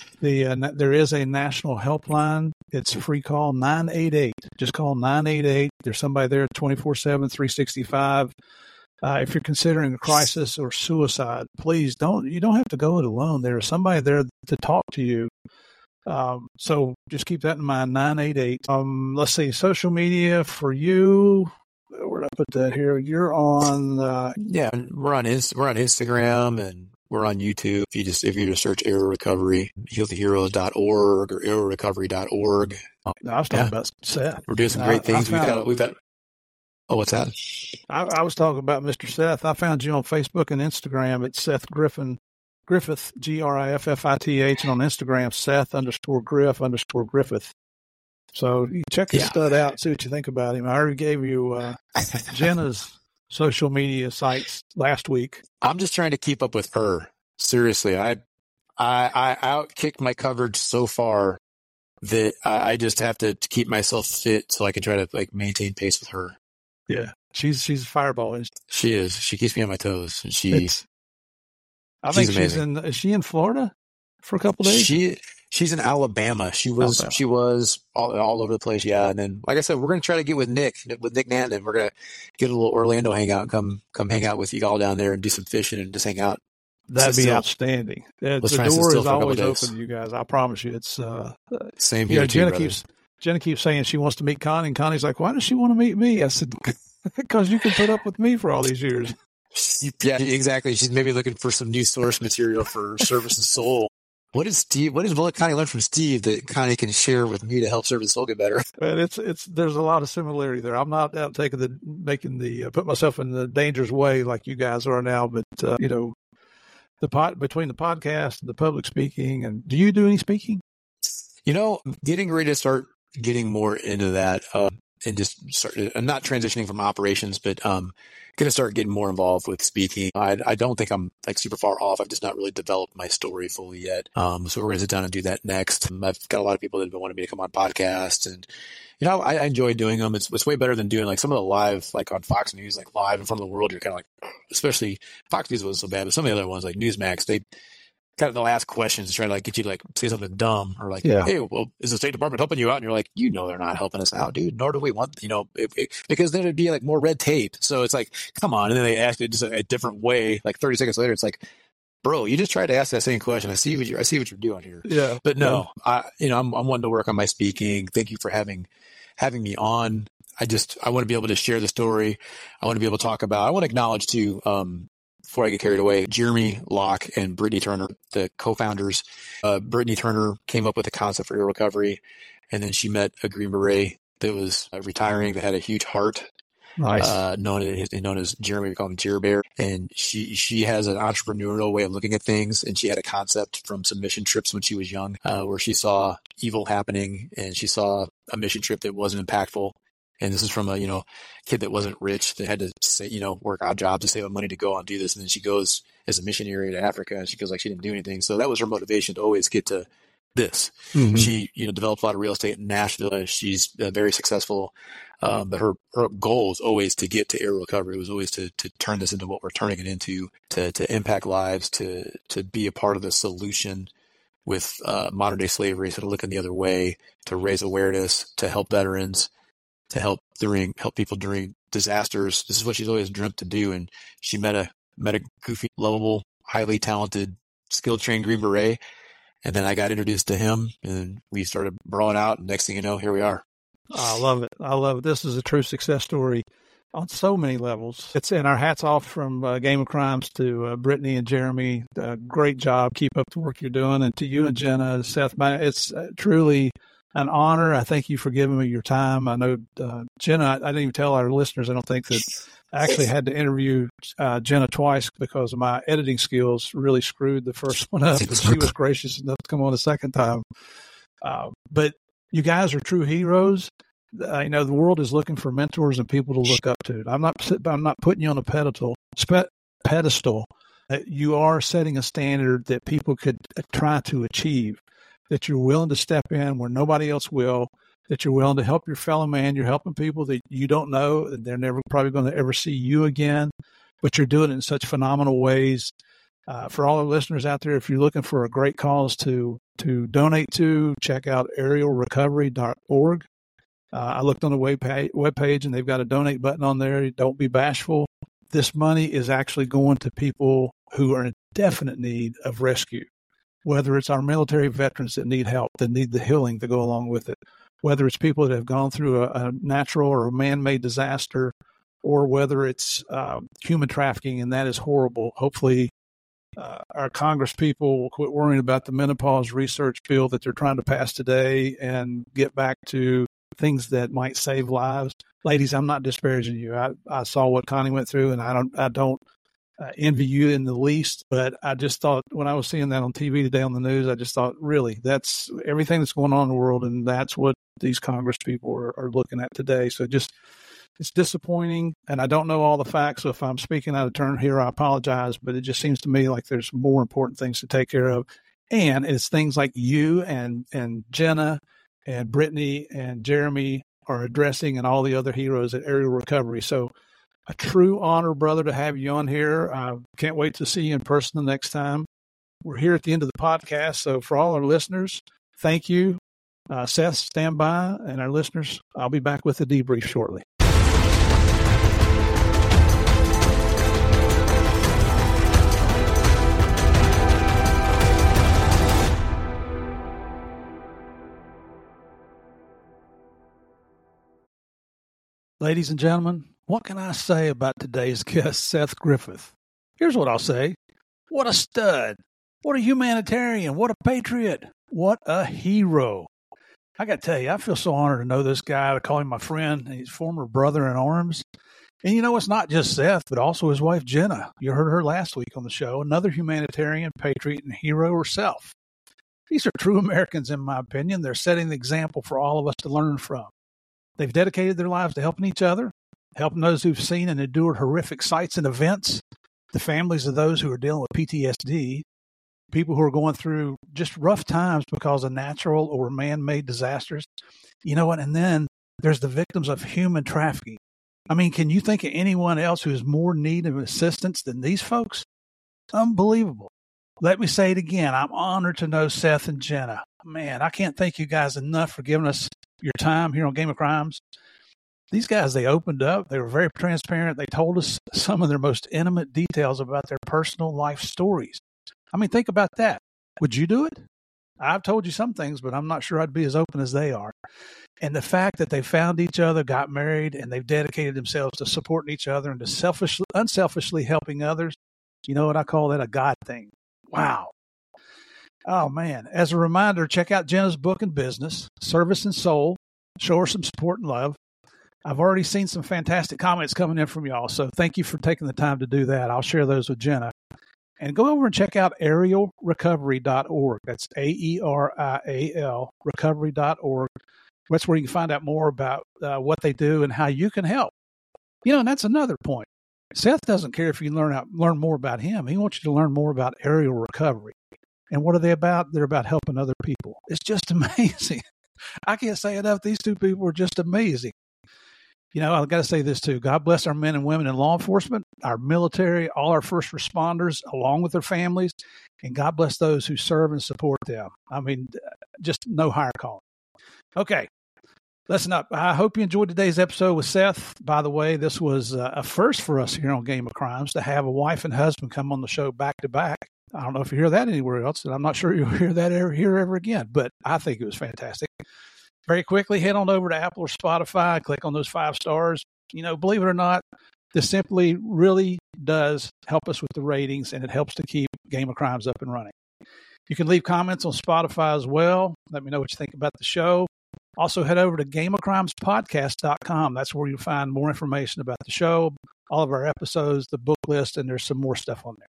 there is a national helpline. It's a free call, 988. Just call 988. There's somebody there 24/7, 365. If you're considering a crisis or suicide, please you don't have to go it alone. There's somebody there to talk to you. So just keep that in mind, 988. Let's see, social media for you. Where did I put that here? You're on, we're on Instagram, and we're on YouTube. If you just search Aerial Recovery, healtheheroes.org or aerialrecovery.org. No, I was talking about Seth. We're doing some great things. We've got. Oh, what's that? I was talking about Mr. Seth. I found you on Facebook and Instagram at Seth Griffith, Griffith, Griffith, and on Instagram, Seth_Griff_Griffith. So you check his stud out, see what you think about him. I already gave you Jenna's social media sites last week. I'm just trying to keep up with her. Seriously, I outkicked my coverage so far that I just have to keep myself fit so I can try to maintain pace with her. Yeah, she's a fireball. She is. She keeps me on my toes. And I think is she in Florida for a couple of days? She's in Alabama. She was all over the place. Yeah. And then, like I said, we're going to try to get with Nick Nanton. We're going to get a little Orlando hangout, come hang out with you all down there and do some fishing and just hang out. That'd be outstanding. The door is always open to you guys. I promise you. It's same here too, Jenna keeps saying she wants to meet Connie, and Connie's like, why does she want to meet me? I said, because you can put up with me for all these years. Yeah, exactly. She's maybe looking for some new source material for Service and Soul. What does Connie learn from Steve that Connie can share with me to help Service and Soul get better? But there's a lot of similarity there. I'm not out put myself in the dangerous way like you guys are now, but between the podcast and the public speaking, and do you do any speaking? Getting ready to start getting more into that, and just not transitioning from operations, but going to start getting more involved with speaking. I don't think I'm super far off. I've just not really developed my story fully yet. So we're going to sit down and do that next. I've got a lot of people that have been wanting me to come on podcasts, and I enjoy doing them. It's way better than doing some of the live, on Fox News, live in front of the world. You're kind of especially Fox News wasn't so bad, but some of the other ones like Newsmax, kind of the last questions to try to like get you to like say something dumb or like, Yeah. hey, well, is the State Department helping you out? And you're like, they're not helping us out, dude. Nor do we want, because then it'd be like more red tape. So it's like, come on. And then they ask it just a different way. Like 30 seconds later, it's like, bro, you just tried to ask that same question. I see what you're doing here. Yeah. But no, I'm wanting to work on my speaking. Thank you for having me on. I want to be able to share the story. I want to be able to talk about, I want to acknowledge too, before I get carried away, Jeremy Locke and Brittany Turner, the co-founders. Brittany Turner came up with the concept for Air Recovery, and then she met a Green Beret that was retiring, that had a huge heart. Nice. Known as Jeremy, we call him Jer Bear. And she has an entrepreneurial way of looking at things. And she had a concept from some mission trips when she was young, where she saw evil happening and she saw a mission trip that wasn't impactful. And this is from a, kid that wasn't rich, that had to say, work odd jobs to save up money to go out and do this. And then she goes as a missionary to Africa, and she goes like she didn't do anything. So that was her motivation to always get to this. Mm-hmm. She, developed a lot of real estate in Nashville. She's very successful. But her goal was always to get to Air Recovery. It was always to turn this into what we're turning it into, to impact lives, to be a part of the solution with modern day slavery, so to look in the other way, to raise awareness, to help veterans, to help people during disasters. This is what she's always dreamt to do. And she met a goofy, lovable, highly talented, skilled, trained Green Beret. And then I got introduced to him, and we started brawling out. And next thing you know, here we are. I love it. This is a true success story on so many levels. And our hats off from Game of Crimes to Brittany and Jeremy. Great job. Keep up the work you're doing. And to you and Jenna, Seth, it's truly an honor. I thank you for giving me your time. I know, Jenna, I didn't even tell our listeners, I don't think, that I actually had to interview Jenna twice because of my editing skills really screwed the first one up. And she was gracious enough to come on a second time. But you guys are true heroes. The world is looking for mentors and people to look up to. I'm not putting you on a pedestal. You are setting a standard that people could try to achieve, that you're willing to step in where nobody else will, that you're willing to help your fellow man. You're helping people that you don't know. They're never probably going to ever see you again, but you're doing it in such phenomenal ways. For all our listeners out there, if you're looking for a great cause to donate to, check out aerialrecovery.org. I looked on the webpage, and they've got a donate button on there. Don't be bashful. This money is actually going to people who are in definite need of rescue, whether it's our military veterans that need help, that need the healing to go along with it, whether it's people that have gone through a natural or a man-made disaster, or whether it's human trafficking, and that is horrible. Hopefully, our Congress people will quit worrying about the menopause research bill that they're trying to pass today and get back to things that might save lives. Ladies, I'm not disparaging you. I saw what Connie went through, and I don't envy you in the least, but I just thought when I was seeing that on TV today on the news, I just thought, really, that's everything that's going on in the world, and that's what these Congress people are looking at today. So it's disappointing, and I don't know all the facts, so if I'm speaking out of turn here, I apologize, but it just seems to me like there's more important things to take care of, and it's things like you and Jenna and Brittany and Jeremy are addressing, and all the other heroes at Aerial Recovery. So a true honor, brother, to have you on here. I can't wait to see you in person the next time. We're here at the end of the podcast, so for all our listeners, thank you. Seth, stand by, and our listeners, I'll be back with a debrief shortly. Ladies and gentlemen, what can I say about today's guest, Seth Griffith? Here's what I'll say. What a stud. What a humanitarian. What a patriot. What a hero. I got to tell you, I feel so honored to know this guy, to call him my friend, and his former brother in arms. And it's not just Seth, but also his wife, Jenna. You heard her last week on the show, another humanitarian, patriot, and hero herself. These are true Americans, in my opinion. They're setting the example for all of us to learn from. They've dedicated their lives to helping each other, helping those who've seen and endured horrific sights and events, the families of those who are dealing with PTSD, people who are going through just rough times because of natural or man-made disasters. You know what? And then there's the victims of human trafficking. I mean, can you think of anyone else who is more in need of assistance than these folks? Unbelievable. Let me say it again. I'm honored to know Seth and Jenna. Man, I can't thank you guys enough for giving us your time here on Game of Crimes. These guys, they opened up. They were very transparent. They told us some of their most intimate details about their personal life stories. I mean, think about that. Would you do it? I've told you some things, but I'm not sure I'd be as open as they are. And the fact that they found each other, got married, and they've dedicated themselves to supporting each other and to unselfishly helping others, you know what? I call that a God thing. Wow. Oh, man. As a reminder, check out Jenna's book and business, Service and Soul. Show her some support and love. I've already seen some fantastic comments coming in from y'all, so thank you for taking the time to do that. I'll share those with Jenna. And go over and check out aerialrecovery.org. That's AERIAL recovery.org. That's where you can find out more about what they do and how you can help. You know, and that's another point. Seth doesn't care if you learn more about him. He wants you to learn more about aerial recovery. And what are they about? They're about helping other people. It's just amazing. I can't say enough. These two people are just amazing. You know, I've got to say this too. God bless our men and women in law enforcement, our military, all our first responders, along with their families, and God bless those who serve and support them. I mean, just no higher calling. Okay, listen up. I hope you enjoyed today's episode with Seth. By the way, this was a first for us here on Game of Crimes to have a wife and husband come on the show back to back. I don't know if you hear that anywhere else, and I'm not sure you'll hear that ever again, but I think it was fantastic. Very quickly, head on over to Apple or Spotify, click on those 5 stars. You know, believe it or not, this simply really does help us with the ratings, and it helps to keep Game of Crimes up and running. You can leave comments on Spotify as well. Let me know what you think about the show. Also, head over to gameofcrimespodcast.com. That's where you'll find more information about the show, all of our episodes, the book list, and there's some more stuff on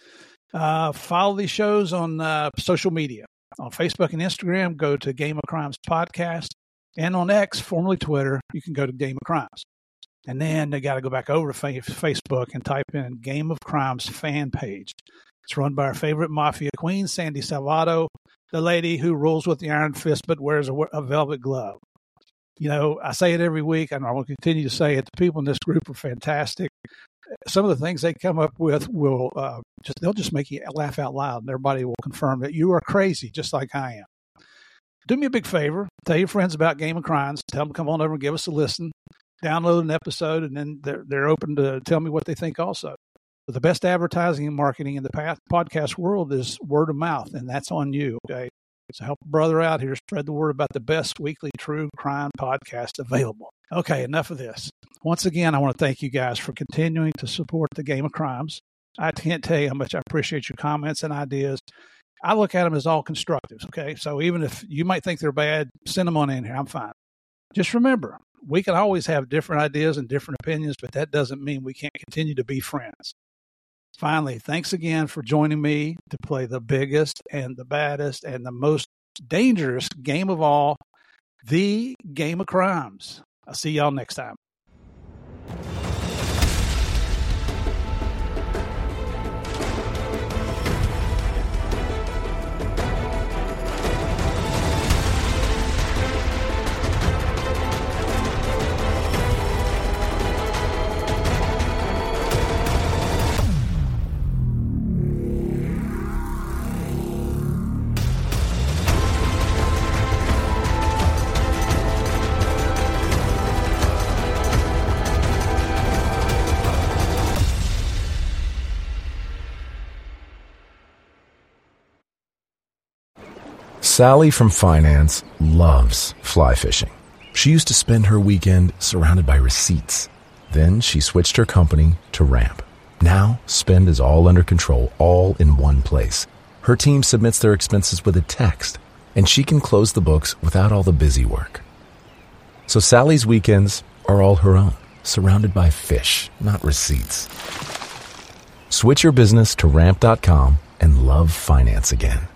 there. Follow these shows on social media. On Facebook and Instagram, go to Game of Crimes Podcast. And on X, formerly Twitter, you can go to Game of Crimes. And then they got to go back over to Facebook and type in Game of Crimes fan page. It's run by our favorite mafia queen, Sandy Salvato, the lady who rules with the iron fist but wears a velvet glove. You know, I say it every week, and I will continue to say it. The people in this group are fantastic. Some of the things they come up with will they'll just make you laugh out loud, and everybody will confirm that you are crazy, just like I am. Do me a big favor. Tell your friends about Game of Crimes. Tell them to come on over and give us a listen. Download an episode, and then they're open to tell me what they think also. But the best advertising and marketing in the podcast world is word of mouth, and that's on you, okay? So help a brother out here. Spread the word about the best weekly true crime podcast available. Okay, enough of this. Once again, I want to thank you guys for continuing to support the Game of Crimes. I can't tell you how much I appreciate your comments and ideas. I look at them as all constructives, okay? So even if you might think they're bad, send them on in here. I'm fine. Just remember, we can always have different ideas and different opinions, but that doesn't mean we can't continue to be friends. Finally, thanks again for joining me to play the biggest and the baddest and the most dangerous game of all, the Game of Crimes. I'll see y'all next time. Sally from finance loves fly fishing. She used to spend her weekend surrounded by receipts. Then she switched her company to Ramp. Now, spend is all under control, all in one place. Her team submits their expenses with a text, and she can close the books without all the busy work. So Sally's weekends are all her own, surrounded by fish, not receipts. Switch your business to Ramp.com and love finance again.